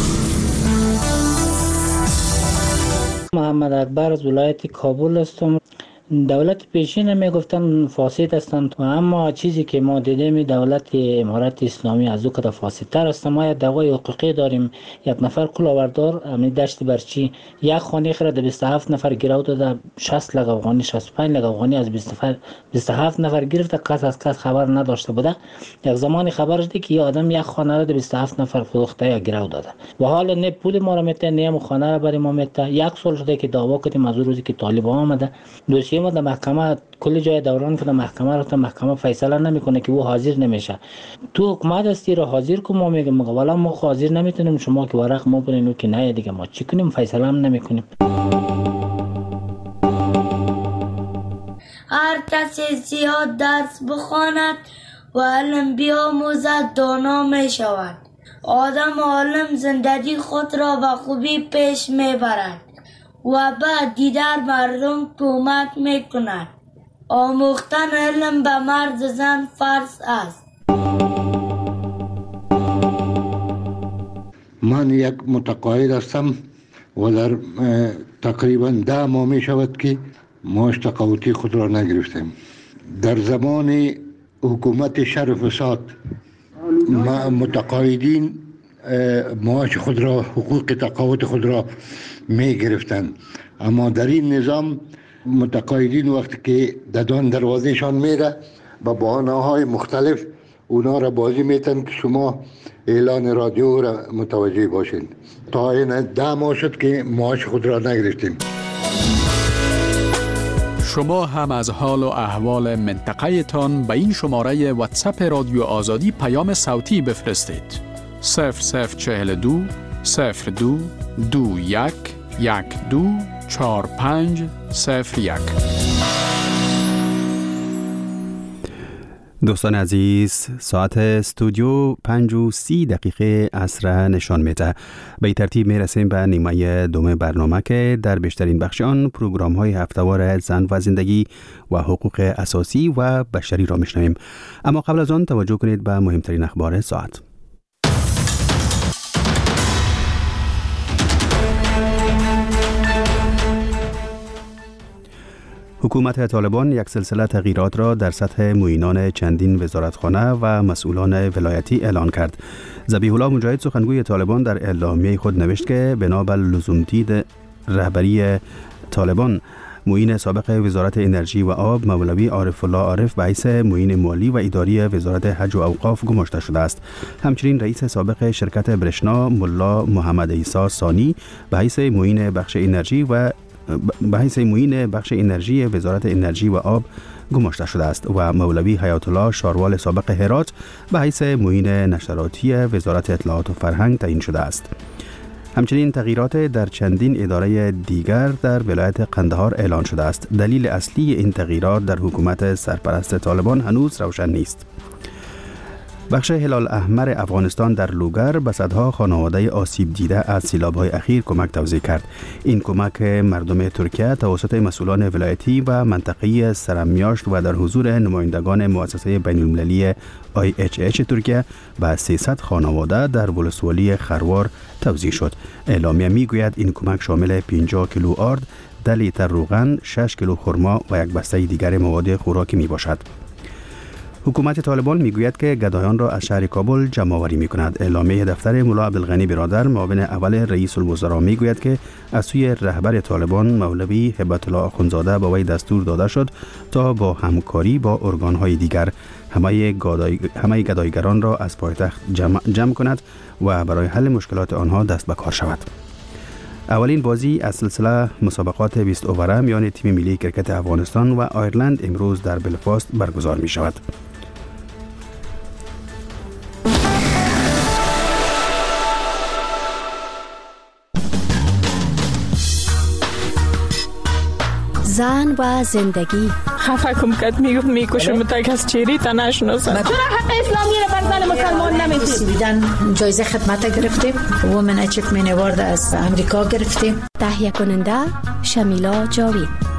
محمد اکبر از ولایت کابل هستم. دولت پیشین می گفتن فاسد هستند و اما چیزی که ما دیدیم دولت امارت اسلامی از او کده فاسدتر است. ما یک دعوای حقوقی داریم. یک نفر کلاهبردار امنی دشت برچی یک خانه خرد بیست و هفت نفر گرو داده، شصت لک افغانی شصت و پنج لک افغانی از بیست و هفت نفر گرفته، کس از کس خبر نداشته بوده. یک زمانی خبر شده که یه آدم یک خانه را بیست و هفت نفر فروخته یا گرو داده و حالا نه پول ما را میته نه خانه را برای ما میته. یک سال شده که دعوا کردیم از روزی که طالبان آمده. دوسیه ما در محکمه کل جای دوران که محکمه رو تا محکمه فیصله نمیکنه که او حاضر نمیشه. تو حکومت هستی رو حاضر کو، ما میگم مگه والا ما حاضر نمیتونیم، شما که ورق ما برین که نه دیگه ما چی کنیم، فیصله هم نمیکنیم. هر کسی زیاد درس بخواند و علم بیاموزد دانا می شود. آدم عالم زندگی خود را به خوبی پیش میبرد و بعد دیگر مردم کمک میکند. آموختن علم به مرد زن فرض است. من یک متقاعد هستم و در تقریبا ده ماه می شود که معاش تقاعدی خود را نگرفتیم. در زمان حکومت شر و فساد متقاعدین معاش خود را، حقوق تقاعد خود را می گرفتند، اما در این نظام متقاعدین وقتی که ددان دروازهشان میره با بهانه های مختلف اونا را بازی میتن که شما اعلان رادیو را متوجه باشین. تا این ده ماه شد که معاش خود را نگرفتیم. شما هم از حال و احوال منطقه تان به این شماره واتساپ رادیو آزادی پیام صوتی بفرستید. صفر صفر چهل و دو صفر دو دو یک یک دو چهار پنج صفر یک. دوستان عزیز، ساعت استودیو پنج و سی دقیقه عصر نشان میده. به این ترتیب می رسیم به نیمه دوم برنامه که در بیشترین بخش آن پروگرام های هفته‌وار زن و زندگی و حقوق اساسی و بشری را میشنویم. اما قبل از آن توجه کنید به مهمترین اخبار ساعت. حکومت طالبان یک سلسله تغییرات را در سطح معینان چندین وزارتخانه و مسئولان ولایتی اعلان کرد. ذبیح الله مجاهد سخنگوی طالبان در اعلامیه خود نوشت که بنا بر لزومدید رهبری طالبان، معین سابق وزارت انرژی و آب مولوی عارف الله عارف به حیث معین مالی و اداری وزارت حج و اوقاف گماشته شده است. همچنین رئیس سابق شرکت برشنا ملا محمد عیسی ثانی به حیث معین بخش انرژی و به حیث معین بخش انرژی وزارت انرژی و آب گماشته شده است و مولوی حیات الله شاروال سابق هرات به حیث معین نشراتی وزارت اطلاعات و فرهنگ تعیین شده است. همچنین تغییرات در چندین اداره دیگر در ولایت قندهار اعلان شده است. دلیل اصلی این تغییرات در حکومت سرپرست طالبان هنوز روشن نیست. بخش هلال احمر افغانستان در لوگر به صدها خانواده آسیب دیده از سیلاب‌های اخیر کمک توزیع کرد. این کمک مردم ترکیه توسط مسئولان ولایتی و منطقه‌ای سرمیاشت و در حضور نمایندگان مؤسسه بین‌المللی آی اچ اچ ترکیه به سیصد خانواده در ولسوالی خروار توزیع شد. اعلامیه میگوید این کمک شامل پنجاه کیلو آرد، ده لیتر روغن، شش کیلو خرما و یک بسته دیگر مواد خوراکی می باشد. حکومت طالبان میگوید که گدایان را از شهر کابل جمع آوری می‌کند. اعلامیه دفتر ملا عبدالغنی برادر معاون اول رئیس الوزراء میگوید که از سوی رهبر طالبان مولوی هبت الله آخوندزاده به وی دستور داده شد تا با همکاری با ارگان‌های دیگر همه گدای... همه گدایگران را از پایتخت جمع... جمع کند و برای حل مشکلات آنها دست به کار شود. اولین بازی از سلسله مسابقات بیست اووره میان تیم ملی کرکت افغانستان و آیرلند امروز در بلفاست برگزار می شود. زن و زندگی. خفه کم کد میگفت میکشم تا کس چیری تا نشناسم. چرا حق اسلامی را بر زن مسلمان نمیدید؟ بیدن جایزه خدمت گرفتیم. وومن اچیومنت اوارد از امریکا گرفتیم. تهیه کننده شمیلا جاوید.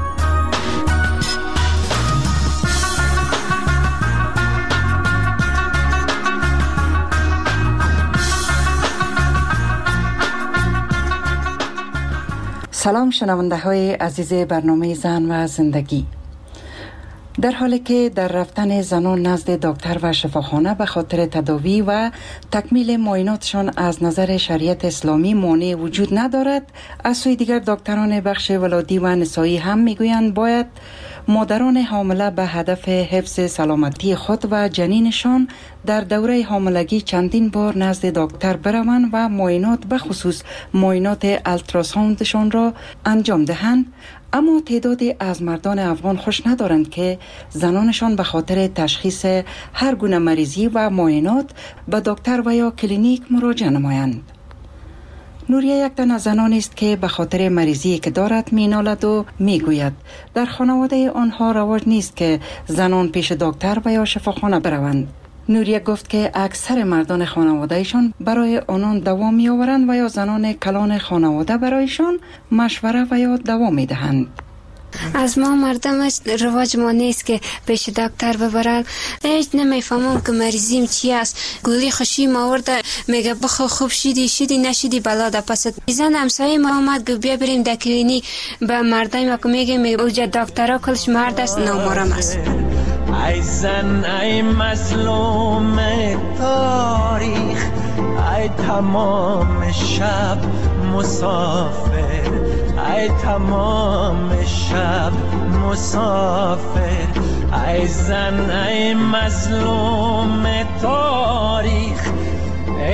سلام شنونده های عزیز برنامه زن و زندگی. در حالی که در رفتن زنان نزد دکتر و شفاخانه به خاطر تداوی و تکمیل معایناتشان از نظر شریعت اسلامی مانع وجود ندارد، از سوی دیگر دکتران بخش ولادی و نسایی هم میگویند باید مادران حامله به هدف حفظ سلامتی خود و جنینشان در دوره حاملگی چندین بار نزد دکتر بروند و معاینات به خصوص معاینات التراساوندشان را انجام دهند. اما تعدادی از مردان افغان خوش ندارند که زنانشان به خاطر تشخیص هر گونه مریضی و معاینات به دکتر و یا کلینیک مراجعه نمایند. نوریه یک تن از زنانی است که به خاطر مریضی که دارد مینالد و میگوید در خانواده آنها رواج نیست که زنان پیش دکتر و یا شفاخانه بروند. نوریه گفت که اکثر مردان خانوادهشان برای آنان دوا می آورند و یا زنان کلان خانواده برایشان مشوره و یا دوا می دهند. از ما مردمش رواج ما نیست که پیش دکتر ببرن. هیچ نمیفهمم که مریضیم چی است. گولی خوشی ما ورده میگه بخو خوب شدی شدی نشدی بلا ده پست. زن همسایه ما آمد گفت بیا بریم در کلینیک. به مردم ما که میگه اوجا دکترها کلش مرد است نامرم است. ای زن ای مظلوم تاریخ، ای تمام شب مسافر، ای تمام شب مسافر، ای زن ای مظلوم تاریخ، ای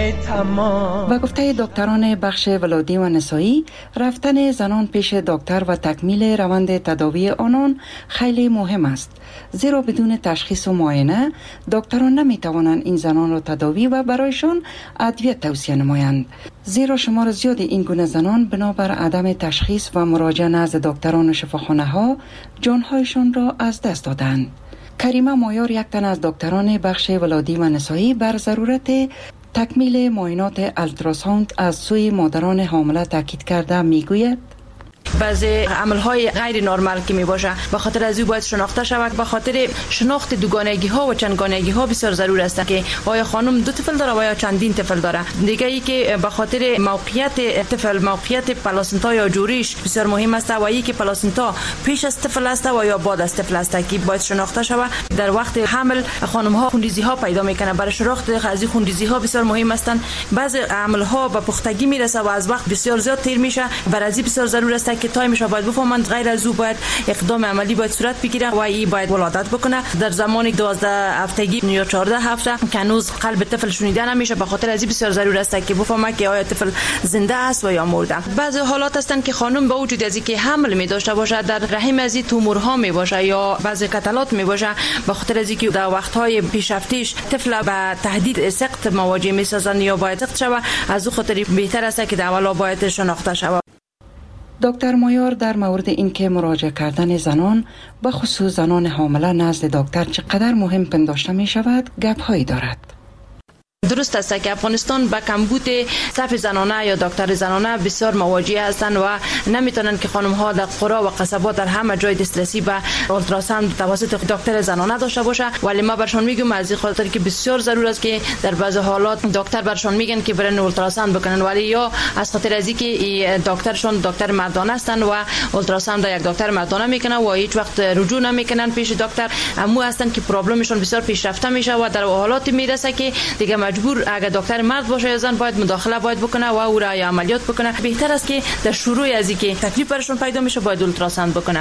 ای تمام. و گفته دکتران بخش ولادی و نسایی، رفتن زنان پیش دکتر و تکمیل روند تداوی آنان خیلی مهم است، زیرا بدون تشخیص و معاینه دکتران نمی توانند این زنان را تداوی و برایشان ادویه توصیه نمایند، زیرا شمار زیاد این گونه زنان بنابر عدم تشخیص و مراجعه نزد دکتران و شفاخانه ها جانهایشان را از دست دادند. کریمه مایار، یک تن از دکتران بخش ولادی و نسایی، بر ضرورت تکمیل معاینات التراساوند از سوی مادران حامله تاکید کرده میگوید: بعضی عملهای غیر نرمال که می باشه به خاطر از او باید شناخته شود. به خاطر شناخت دوگانگی ها و چندگانگی ها بسیار ضرور است که آیا خانم دو طفل داره و یا چندین طفل داره. دیگه ای که به خاطر موقعیت طفل، موقعیت پلاسنتا یا جوریش بسیار مهم است و ای که پلاسنتا پیش از طفل است و یا بعد از طفل است که باید شناخته شود. در وقت حمل خانم ها خونریزی ها پیدا میکنه، برای شناخت از این خونریزی ها بسیار مهم هستند. بعضی عمل ها به پختگی میرسه و از وقت بسیار زیاد تیر میشه، برای از بسیار ضرور است که تایمش باید بفهمند. غیر از او باید اقدام عملی باید صورت بگیره و ای باید ولادت بکنه در زمان دوازده هفتگی یا چهارده هفته که هنوز قلب طفل شنیده نمیشه. به خاطر از بسیار ضرور است که بفهمه که آیا طفل زنده است و یا مرده. بعضی حالات هستند که خانم با وجود از اینکه حمل می داشته باشه در رحم از تومورها می باشه یا بعضی کتلات می باشه، به خاطر از اینکه در وقت‌های پیشرفتیش طفل به تهدید سقط مواجه می سازند یا باید سقط شود، از او خاطر بهتر است که در اولا باید شناخته شود. دکتر مایار در مورد اینکه مراجعه کردن زنان به خصوص زنان حامله نزد دکتر چقدر مهم پنداشته می شود گپ هایی دارد. درست است که افغانستان با کمبود صف زنانه یا دکتر زنانه بسیار مواجه هستند و نمیتونن که خانم ها در قرا و قصبات در همه جای دسترسی به اولتراساوند توسط دکتر زنانه داشته باشه. ولی ما برشان میگم از این خاطر که بسیار ضرور است که در بعضی حالات دکتر برشان میگن که برن اولتراساوند بکنن، ولی یا از خاطر از اینکه دکترشون دکتر مردانه هستند و اولتراساوند یک دکتر مردانه میکنه و هیچ وقت رجوع نمیکنن پیش دکتر، امو هستند که پرابلمشون بسیار پیشرفته میشه و در حالاتی میرسه که دیگه مجبور اگر دکتر مرد باشه یا زن باید مداخله باید بکنه و او را یا عملیات بکنه. بهتر است که در شروع از اینکه تکلیف برشون پیدا میشه باید اولتراساوند بکنه.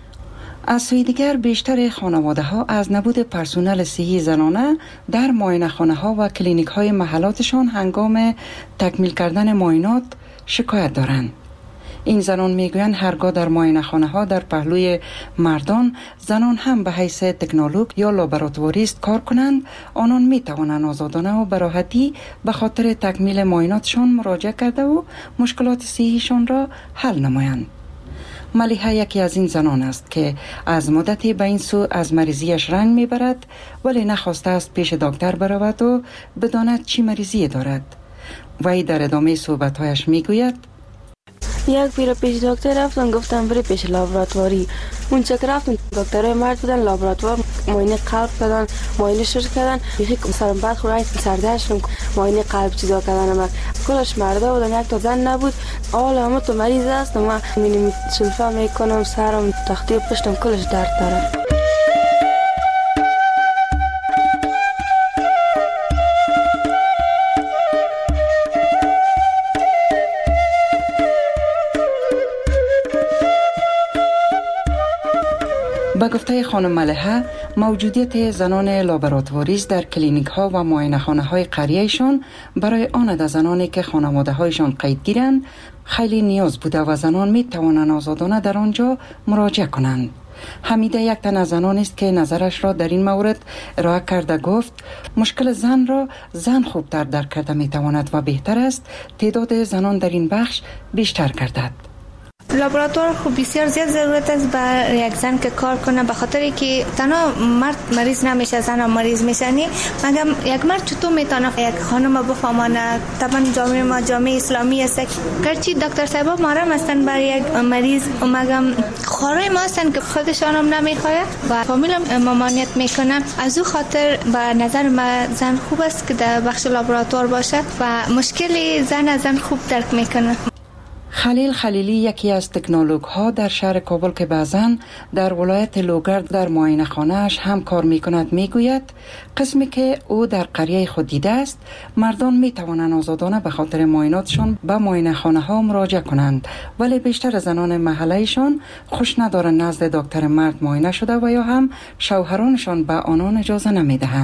از سوی دیگر بیشتر خانواده ها از نبود پرسنل صحی زنانه در معاینه خانه ها و کلینیک های محلاتشان هنگام تکمیل کردن معاینات شکایت دارند. این زنان میگویند هرگاه در معاینه خانه ها در پهلوی مردان زنان هم به حیث تکنولوژ یا لابراتواریست کار کنند، آنان می توانند آزادانه و به راحتی به خاطر تکمیل معایناتشان مراجعه کرده و مشکلات صحیشان را حل نمایند. ملیحه یکی از این زنان است که از مدتی به این سو از مریضیش رنگ میبرد، ولی نخواسته است پیش دکتر برود و بداند چی مریضی دارد. وی در ادامه صحبتهایش میگوید: یک پیر پیش دکتر رفتم، گفتم بری پیش لابراتواری. اونجا که رفتم دکترای مرد بودن، لابراتوار معاینه قلب کردن، معاینه شش کردن، بیخی سرم بد خورد، سردرد شدم، معاینه قلب چیزا کردن. ما کلش مردا بودن، یک تا زن نبود. حالا همه تو مریض است، ما مینی سلفا میکنم، سرم تختی پشتم کلش درد داره. با گفته خانم ملیحه، موجودیت زنان لابراتواریست در کلینیک ها و معاینه خانه های قریهشان برای آن از زنانی که خانواده هایشان قیدگیرند خیلی نیاز بوده و زنان می توانند آزادانه در آنجا مراجعه کنند. حمیده یک تن از زنان است که نظرش را در این مورد ارائه کرده. گفت مشکل زن را زن خوبتر درک کرده می تواند و بهتر است تعداد زنان در این بخش بیشتر گردد. لابراتوار خوب بسیار زیاد ضرورت است برای یک زن که کار کنه، به خاطری که تنها مرد مریض نمیشه، زن هم مریض میشنی. مگم یک مرد چطور میتونه یک خانم بفهمانه؟ طبعا جامعه ما جامعه اسلامی است، گرچه دکتر صاحبا محرم هستن برای یک مریض، مگم خورای ما هستن که خودشان هم نمیخواه و فامیل هم ممانعت میکنن. از او خاطر به نظر ما زن خوب است که در بخش لابراتوار باشه و مشکل زن از زن خوب درک میکنه. خلیل خلیلی یکی از تکنولوژ ها در شهر کابل که بعضاً در ولایت لوگر در معاینه خانه‌اش هم کار میکند میگوید قسمی که او در قریه خود دیده است، مردان میتوانند آزادانه به خاطر معایناتشان به معاینه خانه ها مراجعه کنند، ولی بیشتر زنان محلهشان خوش ندارند نزد دکتر مرد معاینه شده و یا هم شوهرانشان به آنان اجازه نمیدهند.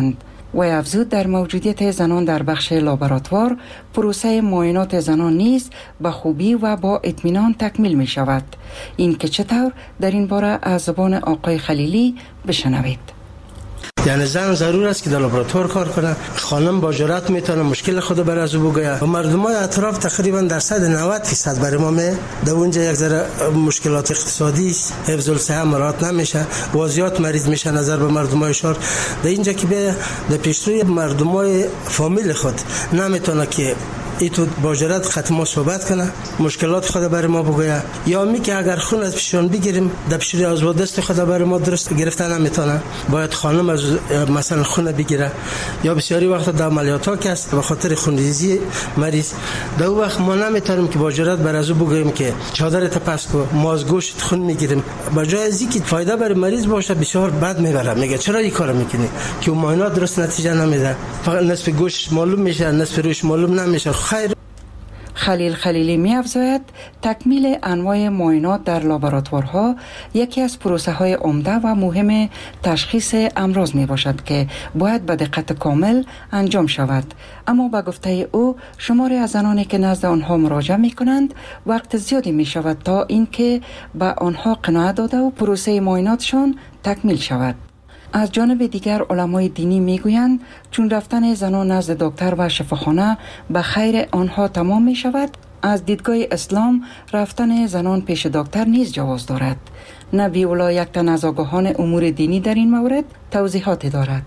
و افزود در موجودیت زنان در بخش لابراتوار پروسه معاینات زنان نیز به خوبی و با اطمینان تکمیل می شود. این که چطور در این باره از زبان آقای خلیلی بشنوید. یعنی زن ضرور است که در لابراتوار کار کنه. خانم با جرأت میتونه مشکل خود بر از او بگه و مردمای اطراف تقریبا درصد نود درصد برای ما می در اونجا یک ذره مشکلات اقتصادی حفظ الصحه مراعات نمیشه و زیاد مریض میشه نظر به مردمای شهر. در اینجا که به در پیشروی مردمای فامیل خود نمیتونه که ای تو با جرأت خط ما صحبت کنه، مشکلات خود برای ما بگویه، یا می که اگر خون از پیشون بگیریم در پیشروی از با دست خود برای ما درست گرفتن نمیتونه، باید خانم از مثلا خون بگیره، یا بسیاری وقت در عملیات ها که است به خاطر خونریزی مریض در اون وقت ما نمیتونیم که با جرأت بر از او بگوییم که چادرت پس کو، ما از گوشت خون میگیریم. با جای از اینکه فایده برای مریض باشه بسیار بد میبره، میگه چرا این کارو میکنی که اون معاینات درست نتیجه نمیده، فقط نصف گوشت معلوم میشه نصف روش معلوم نمیشه. خیر. خلیل خلیلی می افزاید تکمیل انواع معاینات در لابراتوارها یکی از پروسه های عمده و مهم تشخیص امراض می باشد که باید به دقت کامل انجام شود. اما به گفته او شماری از زنانی که نزد آنها مراجعه می کنند وقت زیادی می شود تا اینکه به آنها قناعت داده و پروسه معایناتشان تکمیل شود. از جانب دیگر علمای دینی میگویند چون رفتن زنان نزد دکتر و شفاخانه به خیر آنها تمام می شود، از دیدگاه اسلام رفتن زنان پیش دکتر نیز جواز دارد. نبی اولا یک تن از آگاهان امور دینی در این مورد توضیحاتی دارد.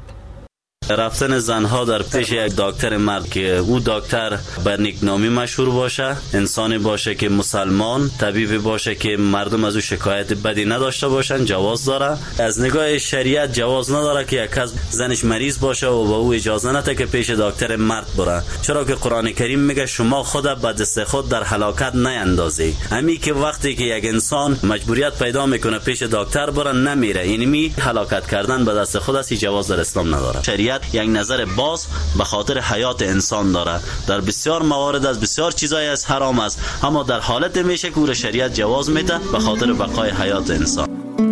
رفتن زنها در پیش یک دکتر مرد که او دکتر بر نیکنامی مشهور باشه، انسانی باشه که مسلمان، طبیبی باشه که مردم از او شکایت بدی نداشته باشن، جواز داره. از نگاه شریعت جواز نداره که یک کس زنش مریض باشه و با او اجازه نده که پیش دکتر مرد بره، چرا که قرآن کریم میگه شما خود به دست خود در هلاکت نیندازی. همین که وقتی که یک انسان مجبوریت پیدا میکنه پیش دکتر بره نمیره، اینمی هلاکت کردن به دست خود است، جواز در اسلام نداره. شریعت یک نظر باز به خاطر حیات انسان داره. در بسیار موارد از بسیار چیزای از حرام است، اما در حالت میشه که او شریعت جواز میده به خاطر بقای حیات انسان.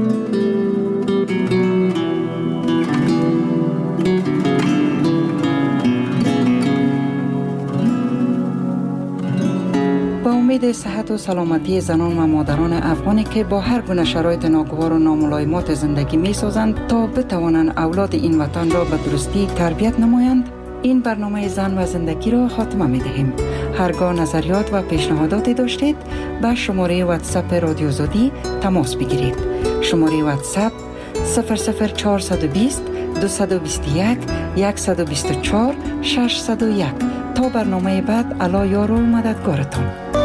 با امید صحت و سلامتی زنان و مادران افغانی که با هر گونه شرایط ناگوار و ناملایمات زندگی می سازند تا بتوانند اولاد این وطن را به درستی تربیت نمایند، این برنامه زن و زندگی را خاتمه می دهیم. هرگاه نظریات و پیشنهاداتی داشتید به شماره واتساپ رادیو آزادی تماس بگیرید. شماره واتساپ صفر صفر چهارصد و بیست دویست و بیست و یک صد و بیست و چهار ششصد و یک. تا برنامه بعد، الا یار و مددگارتان.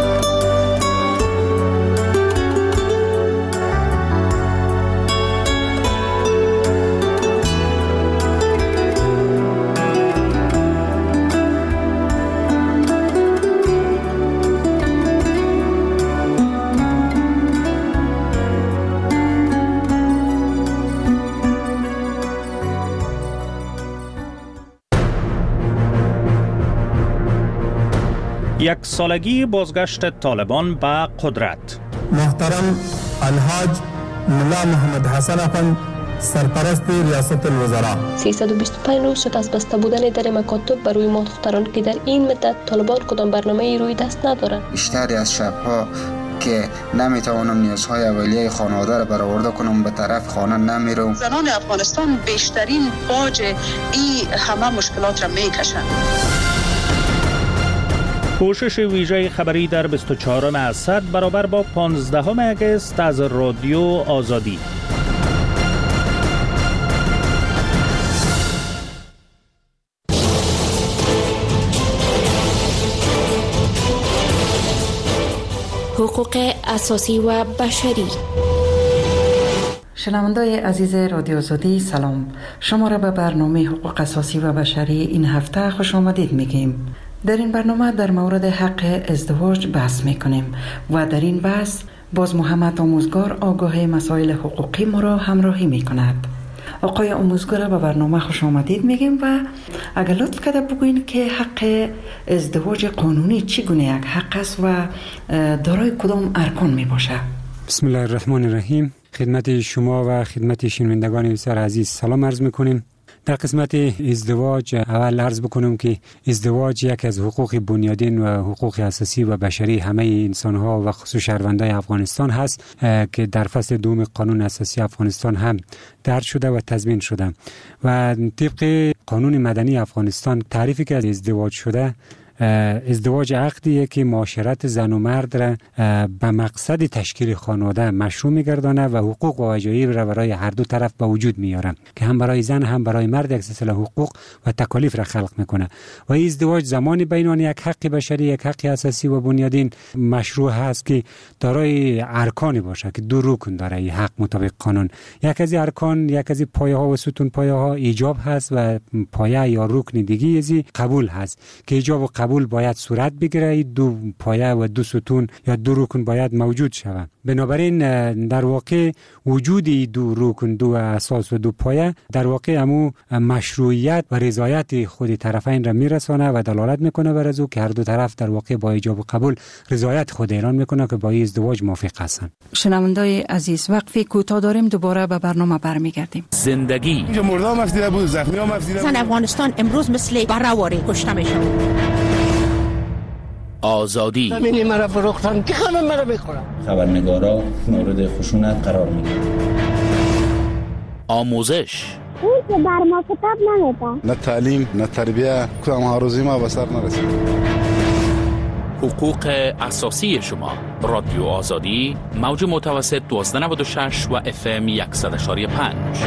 یک سالگی بازگشت طالبان به قدرت. محترم الحاج ملا محمد حسن افند سرپرست ریاست الوزراء. سیصد و بیست و پنج روز شد از بسته بودن در مکاتب بر روی ما دختران که در این مدت طالبان کدام برنامه روی دست ندارند. بیشتری از شبها که نمیتوانم نیازهای اولیه خانواده را برآورده کنم به طرف خانه نمیرم. زنان افغانستان بیشترین باج این همه مشکلات را میکشند. کوشش ویژه خبری در بیست و چهارم اسد برابر با پانزدهم اگست از رادیو آزادی. حقوق اساسی و بشری. شنوندای عزیز رادیو آزادی سلام، شما را به برنامه حقوق اساسی و بشری این هفته خوش آمدید میگیم. در این برنامه در مورد حق ازدواج بحث میکنیم و در این بحث باز محمد آموزگار آگاه مسائل حقوقی ما را همراهی میکند. آقای آموزگار به برنامه خوش آمدید میگیم و اگر لطف کرده بگوین که حق ازدواج قانونی چگونه یک حق است و دارای کدام ارکان میباشه؟ بسم الله الرحمن الرحیم. خدمت شما و خدمت شنوندگان بسیار عزیز سلام عرض میکنیم. در قسمت ازدواج اول عرض بکنم که ازدواج یک از حقوق بنیادین و حقوق اساسی و بشری همه انسان‌ها و خصوص شهروندان افغانستان هست که در فصل دوم قانون اساسی افغانستان هم درج شده و تضمین شده و طبق قانون مدنی افغانستان تعریفی که از ازدواج شده، ازدواج عقدیه که معاشرت زن و مرد را به مقصد تشکیل خانواده مشروع می‌گردانه و حقوق و وجایب را برای هر دو طرف به وجود میاره که هم برای زن هم برای مرد یک سلسله حقوق و تکالیف را خلق میکنه و این ازدواج زمانی بین آن یک حق بشری، یک حق اساسی و بنیادین مشروع هست که دارای ارکانی باشه که دو رکن داره این حق مطابق قانون. یک از ارکان، یک از پایه ها و ستون پایه ها ایجاب هست و پایه یا رکن دیگه از قبول هست که ایجاب و قبول باید صورت بگیره، دو پایه و دو ستون یا دو رکن باید موجود شود. بنابراین در واقع وجود دو رکن، دو اساس و دو پایه در واقع امو مشروعیت و رضایت خود طرفین را میرسانه و دلالت میکنه بر از او که هر دو طرف در واقع با ایجاب و قبول رضایت خود اعلان میکنه که با این ازدواج موافق هستند. شنوندای عزیز، وقفی کوتاه داریم، دوباره به برنامه برمیگردیم. زندگی اینجا مردام افزیده بود، زخمی هم افزیده بود. زن افغانستان امروز مثل برآوری کشته میشه. آزادی زمینی مرا فروختن که خانم مرا بخورم. خبرنگارا مورد خشونت قرار میگیرن. آموزش اون که بر ما کتاب نمیده. نه تعلیم نه تربیه، کدام هاروزی ما به سر نرسید. حقوق اساسی شما. رادیو آزادی، موج متوسط دوازده نود و شش و اف ام صد و یک و پنج.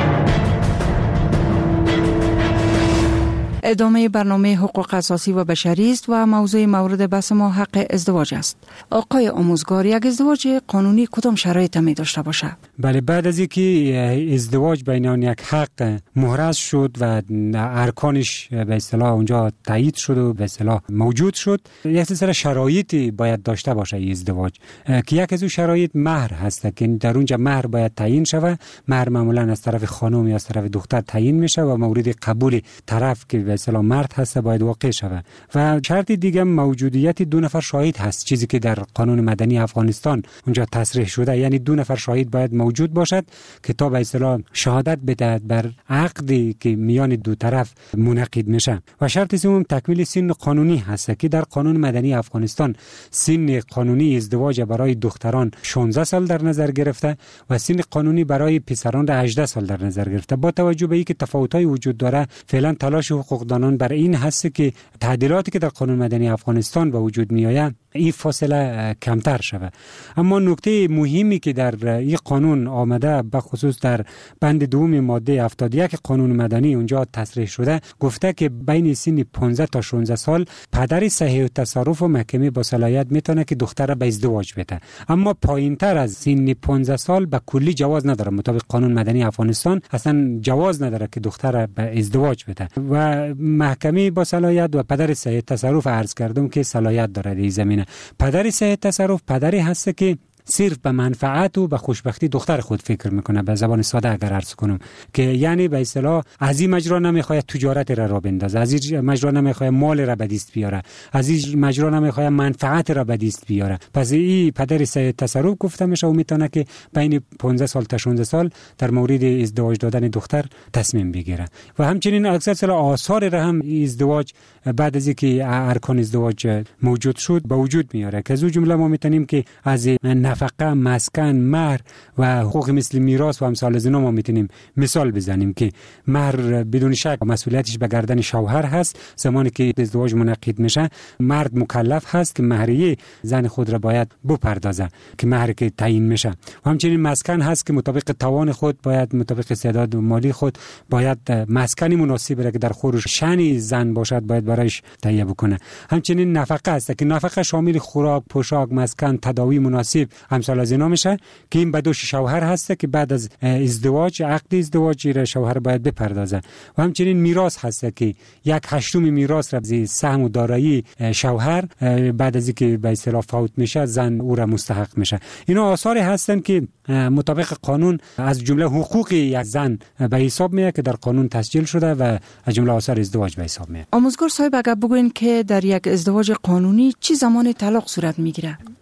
ادامه برنامه حقوق اساسی و بشری است و موضوع مورد بحث ما حق ازدواج است. آقای آموزگار، یک ازدواج قانونی کدام شرایط می داشته باشه؟ بله، بعد از اینکه ازدواج بین آن یک حق مهرز شد و ارکانش به اصطلاح اونجا تایید شد و به اصطلاح موجود شد، یک سلسله شرایطی باید داشته باشه این ازدواج که یک از اون شرایط مهر هست که در اونجا مهر باید تعیین شود. مهر معمولا از طرف خانم یا از طرف دختر تعیین میشه و مورد قبول طرف که به اصطلاح مرد هست باید واقع شود. و شرط دیگه موجودیت دو نفر شاهد هست، چیزی که در قانون مدنی افغانستان اونجا تصریح شده، یعنی دو نفر شاهد باید موجود باشد که تا به اصطلاح شهادت بدهد بر عقدی که میان دو طرف منعقد میشه. و شرط سوم تکمیل سن قانونی هست که در قانون مدنی افغانستان سن قانونی ازدواج برای دختران شانزده سال در نظر گرفته و سن قانونی برای پسران را هجده سال در نظر گرفته. با توجه به اینکه تفاوت‌های وجود داره، فعلا تلاش حقوقدانان برای این هست که تعدیلاتی که در قانون مدنی افغانستان به وجود میآید این فاصله کمتر شود. اما نکته مهمی که در این قانون آمده، به خصوص در بند دوم ماده هفتاد و یک قانون مدنی اونجا تصریح شده، گفته که بین سن پانزده تا شانزده سال پدر صحیح التصرف و محکمه با صلاحیت میتونه که دختر را به ازدواج بده. اما پایینتر از سن پانزده سال به کلی جواز نداره. مطابق قانون مدنی افغانستان اصلا جواز نداره که دختر را به ازدواج بده و محکمه با صلاحیت و پدر صحیح التصرف عرض کردم که صلاحیت داره در زمینه. پدر صحیح التصرف پدری هست که صرف به منفعت و به خوشبختی دختر خود فکر میکنه، به زبان ساده اگر عرض کنم، که یعنی به اصطلاح از این مجرا نمیخواد تجارت را را بندازه، از این مجرا نمیخواد مال را به دست بیاره، از این مجرا نمیخواد منفعت را به دست بیاره. پس این پدر صحیح التصرف گفته میشه و میتونه که بین پانزده سال تا شانزده سال در مورد ازدواج دادن دختر تصمیم بگیره. و همچنین اکثر آثار را هم ازدواج بعد از اینکه ارکان ازدواج موجود شد به وجود میاره، که از اون جمله ما میتونیم که از نفقه، مسکن، مهر و حقوق مثل میراث و امثال از اینا ما میتونیم مثال بزنیم که مهر بدون شک مسئولیتش به گردن شوهر هست. زمانی که ازدواج منعقد میشه مرد مکلف هست که مهریه زن خود را باید بپردازه که مهر که تعیین میشه. و همچنین مسکن هست که مطابق توان خود باید مطابق استعداد مالی خود باید مسکنی مناسب را که در خور شأن زن باشد باید برایش تهیه بکنه. همچنین نفقه هست که نفقه شامل خوراک، پوشاک، مسکن، تداوی مناسب امثال از اینا میشه که این به دوش شوهر هست که بعد از ازدواج عقد ازدواج را شوهر باید بپردازه. و همچنین میراث هست که یک هشتم میراث را از سهم و دارایی شوهر بعد از اینکه به اصطلاح فوت میشه زن او را مستحق میشه. اینا آثاری هستن که مطابق قانون از جمله حقوق یک زن به حساب میاد که در قانون تسجیل شده و از جمله آثار ازدواج به حساب میاد. آموزگار صاحب، اگر بگوین که در یک ازدواج قانونی چه زمان طلاق صورت میگیره؟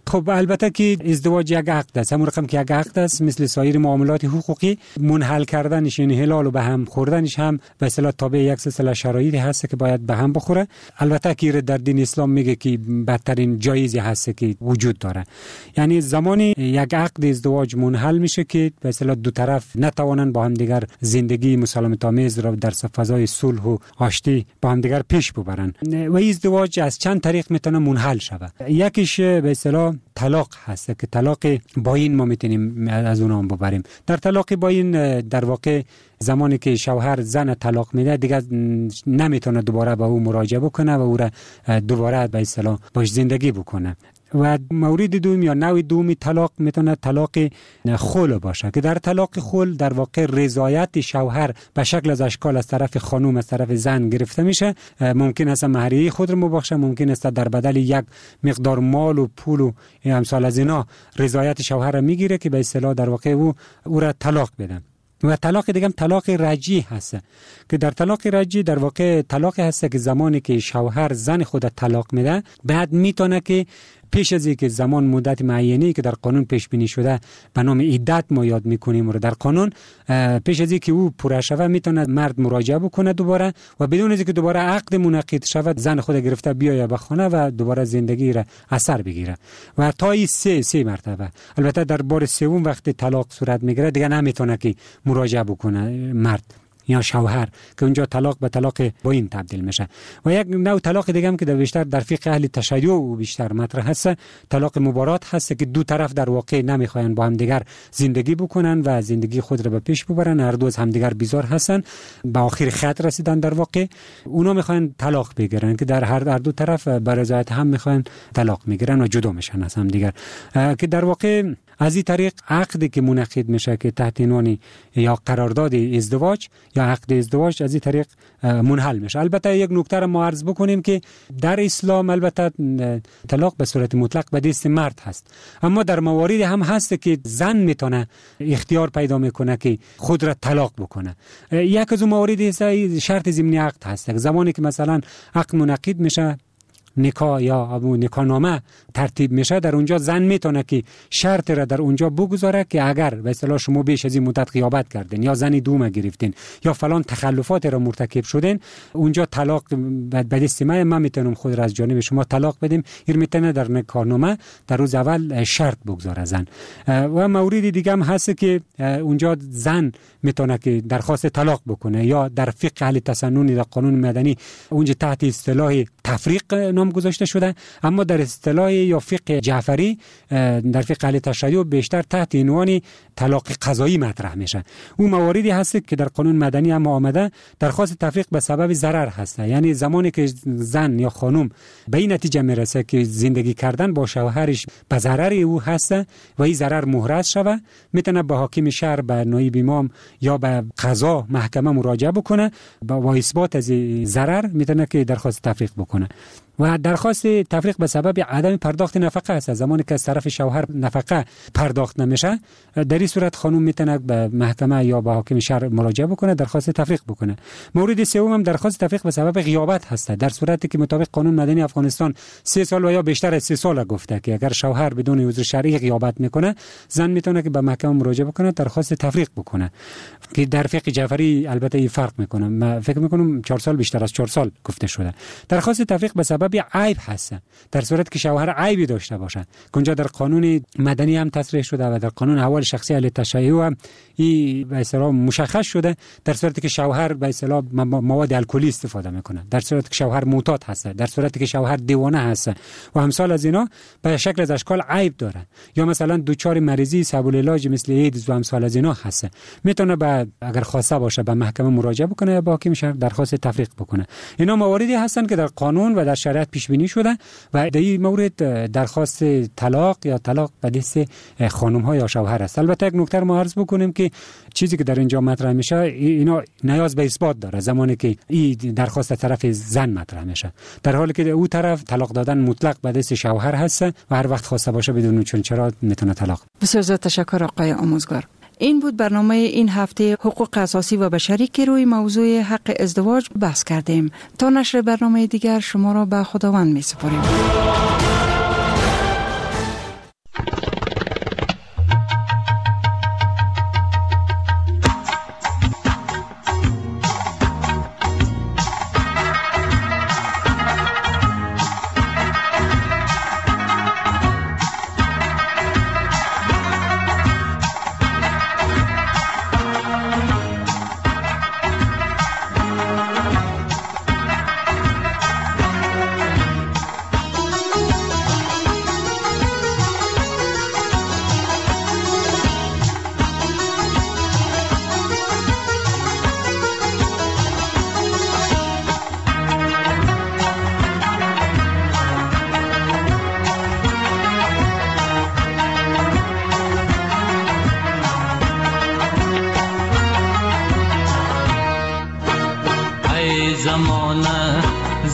خب البته که ازدواج یک عقد است، همون رقم که یک عقد است، مثل سایر معاملات حقوقی منحل کردنش یعنی حلال و به هم خوردنش هم به اصطلاح تابع یک سلسله شرایطی هست که باید به هم بخوره. البته که در دین اسلام میگه که بدترین جایزی هست که وجود داره، یعنی زمانی یک عقد ازدواج منحل میشه که به اصطلاح دو طرف نتوانند با هم دیگر زندگی مسالمت آمیز را در فضای صلح و آشتی با هم دیگر پیش ببرن. و ازدواج از چند طریق میتونه منحل شود. یکیش به اصطلاح طلاق هست که طلاق باین ما میتونیم از اون هم ببریم. در طلاق باین در واقع زمانی که شوهر زن طلاق میده دیگه نمیتونه دوباره با او مراجعه بکنه و او را دوباره به اصطلاح باش زندگی بکنه. و مورد دوم یا نوع دومی طلاق میتونه طلاق خلع باشه که در طلاق خلع در واقع رضایت شوهر به شکل از اشکال از طرف خانم از طرف زن گرفته میشه. ممکن است مهریه خود رو مبخشه، ممکن است در بدل یک مقدار مال و پول و امثال از اینا رضایت شوهر را میگیره که به اصطلاح در واقع او او را طلاق بده. و طلاق دیگه هم طلاق رجعی هست که در طلاق رجعی در واقع طلاق هست که زمانی که شوهر زن خود طلاق میده بعد میتونه که پیش از اینکه زمان مدت معینی که در قانون پیش بینی شده به نام عدت ما یاد میکنیم رو در قانون، پیش از اینکه او پوره شود میتونه مرد مراجعه بکنه دوباره و بدون اینکه دوباره عقد منعقد شود زن خود گرفته بیایه به خانه و دوباره زندگی را اثر بگیره و تا این سه سه مرتبه. البته در بار سوم وقتی طلاق صورت میگیره دیگه نمیتونه که مراجعه بکنه مرد یا شوهر که اونجا طلاق به طلاق باین تبدیل میشه. و یک نوع طلاق دیگه هم که در بیشتر در فقه اهل تشیع و بیشتر مطرح هست طلاق مبارات هست که دو طرف در واقع نمیخواین با هم دیگر زندگی بکنن و زندگی خود را به پیش ببرن، هر دو از هم دیگر بیزار هستن، به آخر خط رسیدن در واقع اونا میخواین طلاق بگیرن که در هر دو طرف به رضایت هم میخواین طلاق میگیرن و جدا میشن از هم دیگر. که در واقع از این طریق عقدی که منعقد میشه که تحت عنوان یا قرارداد ازدواج یا عقد ازدواج از این طریق منحل میشه. البته یک نکته را ما عرض بکنیم که در اسلام البته طلاق به صورت مطلق به دست مرد هست، اما در مواردی هم هست که زن میتونه اختیار پیدا میکنه که خود را طلاق بکنه. یک از اون مواردی شرط ضمنی عقد هست. زمانی که مثلا عقد منعقد میشه نکاح یا ابو نکاح نامه ترتیب میشه، در اونجا زن میتونه که شرط را در اونجا بگذاره که اگر به اصطلاح شما بیش از این مدت غیابت کردین یا زنی دوم گرفتین یا فلان تخلفات را مرتکب شدین، اونجا طلاق به دست من من میتونم خود را از جانب شما طلاق بدیم. این میتونه در نکاح نامه در روز اول شرط بگذاره زن. و مورد دیگه هم هست که اونجا زن میتونه که درخواست طلاق بکنه یا در فقه اهل تسنن در قانون مدنی اونجا تحت اصطلاح تفریق نام گذاشته شده، اما در اصطلاح یا فقه جعفری در فقه اهل تشیع بیشتر تحت عنوان طلاق قضایی مطرح میشه. اون مواردی هست که در قانون مدنی هم آمده درخواست تفریق به سبب ضرر هست، یعنی زمانی که زن یا خانم به این نتیجه میرسه که زندگی کردن با شوهرش به ضرر او هست و این ضرر محرز شوه، میتونه به حاکم شهر، به نایب امام یا به قضا محکمه مراجعه بکنه با اثبات از ضرر میتونه که درخواست تفریق بکنه. و درخواست تفریق به سبب عدم پرداخت نفقه است. زمانی که از طرف شوهر نفقه پرداخت نمیشه، در این صورت خانم میتونه به محکمه یا به حاکم شهر مراجعه بکنه، درخواست تفریق بکنه. مورد سوم هم درخواست تفریق به سبب غیابت هست. در صورتی که مطابق قانون مدنی افغانستان سه سال و یا بیشتر از سه سال گفته که اگر شوهر بدون عذر شرعی غیابت میکنه، زن میتونه که به محکمه مراجعه بکنه، درخواست تفریق بکنه. که در فقه جعفری البته این فرق میکنه، من فکر میکنم چهار سال بیشتر از چهار سال گفته شده. درخواست تفریق به سبب عیب هست، در صورتی که شوهر عیبی داشته باشه، اونجا در قانون مدنی هم تصریح شده و در قانون احوال شخصی اهل تشیع هم این به اصطلاح مشخص شده. در صورتی که شوهر به اصطلاح مواد الکلی استفاده میکنه، در صورتی که شوهر معتاد هست، در صورتی که شوهر دیوانه هست و امثال از اینا به شکل از اشکال عیب داره، یا مثلا دوچار مریضی صعب العلاج مثل ایدز و امثال از اینا هست، میتونه به اگر خواسته باشه به محکمه مراجعه بکنه یا با حاکم شهر درخواست تفریق بکنه. اینا مواردی هستن که در قانون و در شریعت پیش بینی شده و در این مورد درخواست طلاق یا طلاق به دست خانم ها یا شوهر است. البته یک نکته ما عرض بکنیم که چیزی که در اینجا مطرح میشه اینا نیاز به اثبات داره زمانی که این درخواست طرف زن مطرح میشه، در حالی که او طرف طلاق دادن مطلق به دست شوهر هست و هر وقت خواسته باشه بدون چون چرا میتونه طلاق. بسیار زیاد تشکر آقای آموزگار. این بود برنامه این هفته حقوق اساسی و بشری که روی موضوع حق ازدواج بحث کردیم. تا نشر برنامه دیگر شما را به خداوند می سپاریم.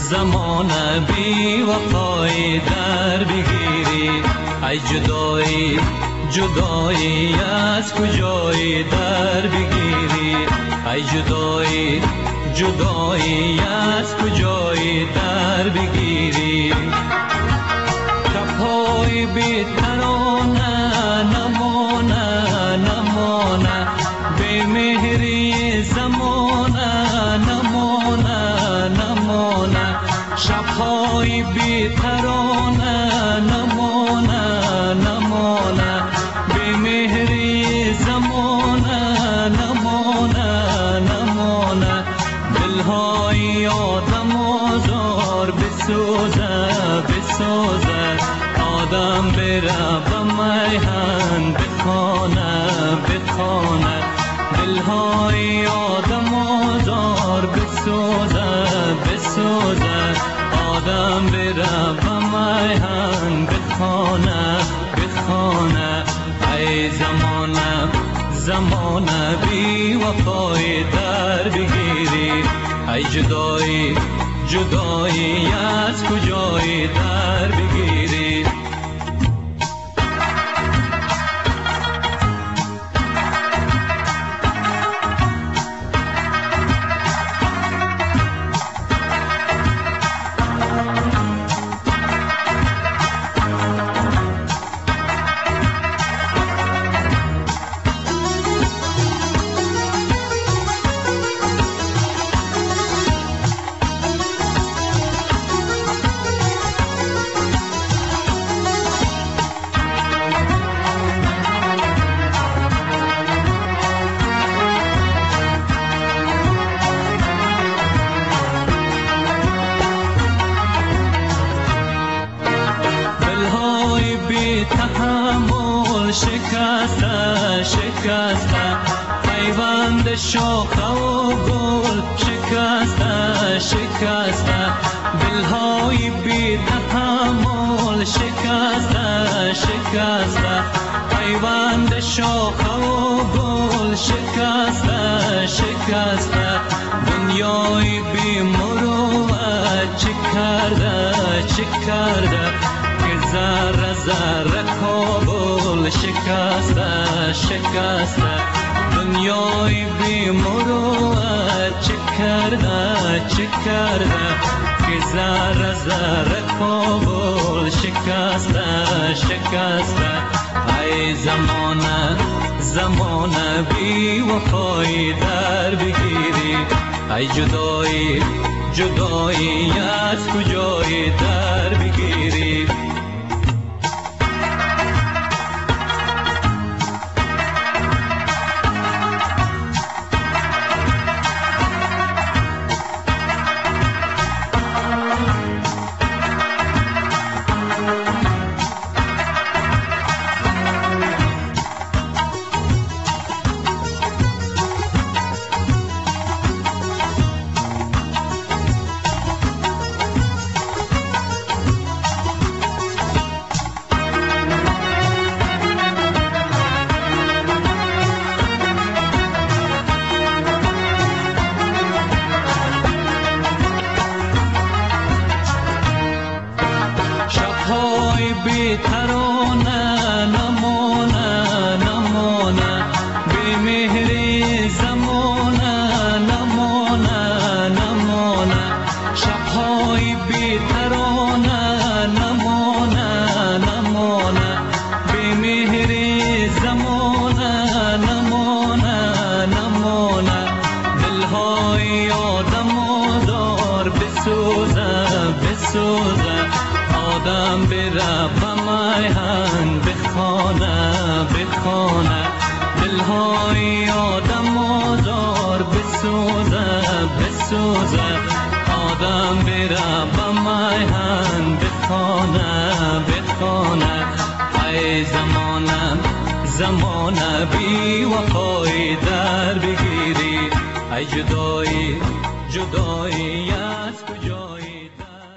زمانه بی وفای در بگیری، ای جدایی جدایی از کجای در بگیری، ای جدایی جدایی از کجای در بگیری. شب‌های بی ترانه نمانه نمانه، بی مهری زمانه نمانه نمانه، شب‌های بی ترانه نمانه نمانه، بی مهری زمانه نمانه نمانه، دل‌های آدم آزار بسوزه بسوزه، آدم بره به میهن بخانه بخانه، دل‌های آدم آزار بسوزه بسوزه، آدم بره به میهن بخانه بخانه. ای زمانه زمانه بی وفای در بگیری، ای جدایی جدایی از کجای در بگیری. تحمل شکسته شکسته، پیوند شاخه و گل شکسته شکسته، دلهای بی تحمل شکسته شکسته، پیوند شاخه و گل شکسته شکسته، دنیای بی مروت چه کرده چه کرده، ذره ذره کابل شکسته شکسته، دنیای بی مروت چه کرده چه کرده، که ذره ذره کابل شکسته شکسته. ای زمانه زمانه بی وفای در بگیری، ای جدایی جدایی از کجای در بگیری. بی ترانه نمانه نمانه، بی مهری زمانه نمانه نمانه، شبهای بی ترانه نمانه نمانه، بی مهری زمانه نمانه نمانه، دلهای آدم آزار بسوزه بسوزه، آدم بره به میهن بخانه بخانه، دلهای آدم آزار بسوزه بسوزه، آدم بره به میهن بخانه بخانه. ای زمانه زمانه بی وفای در بگیری، ای جدایی جدایی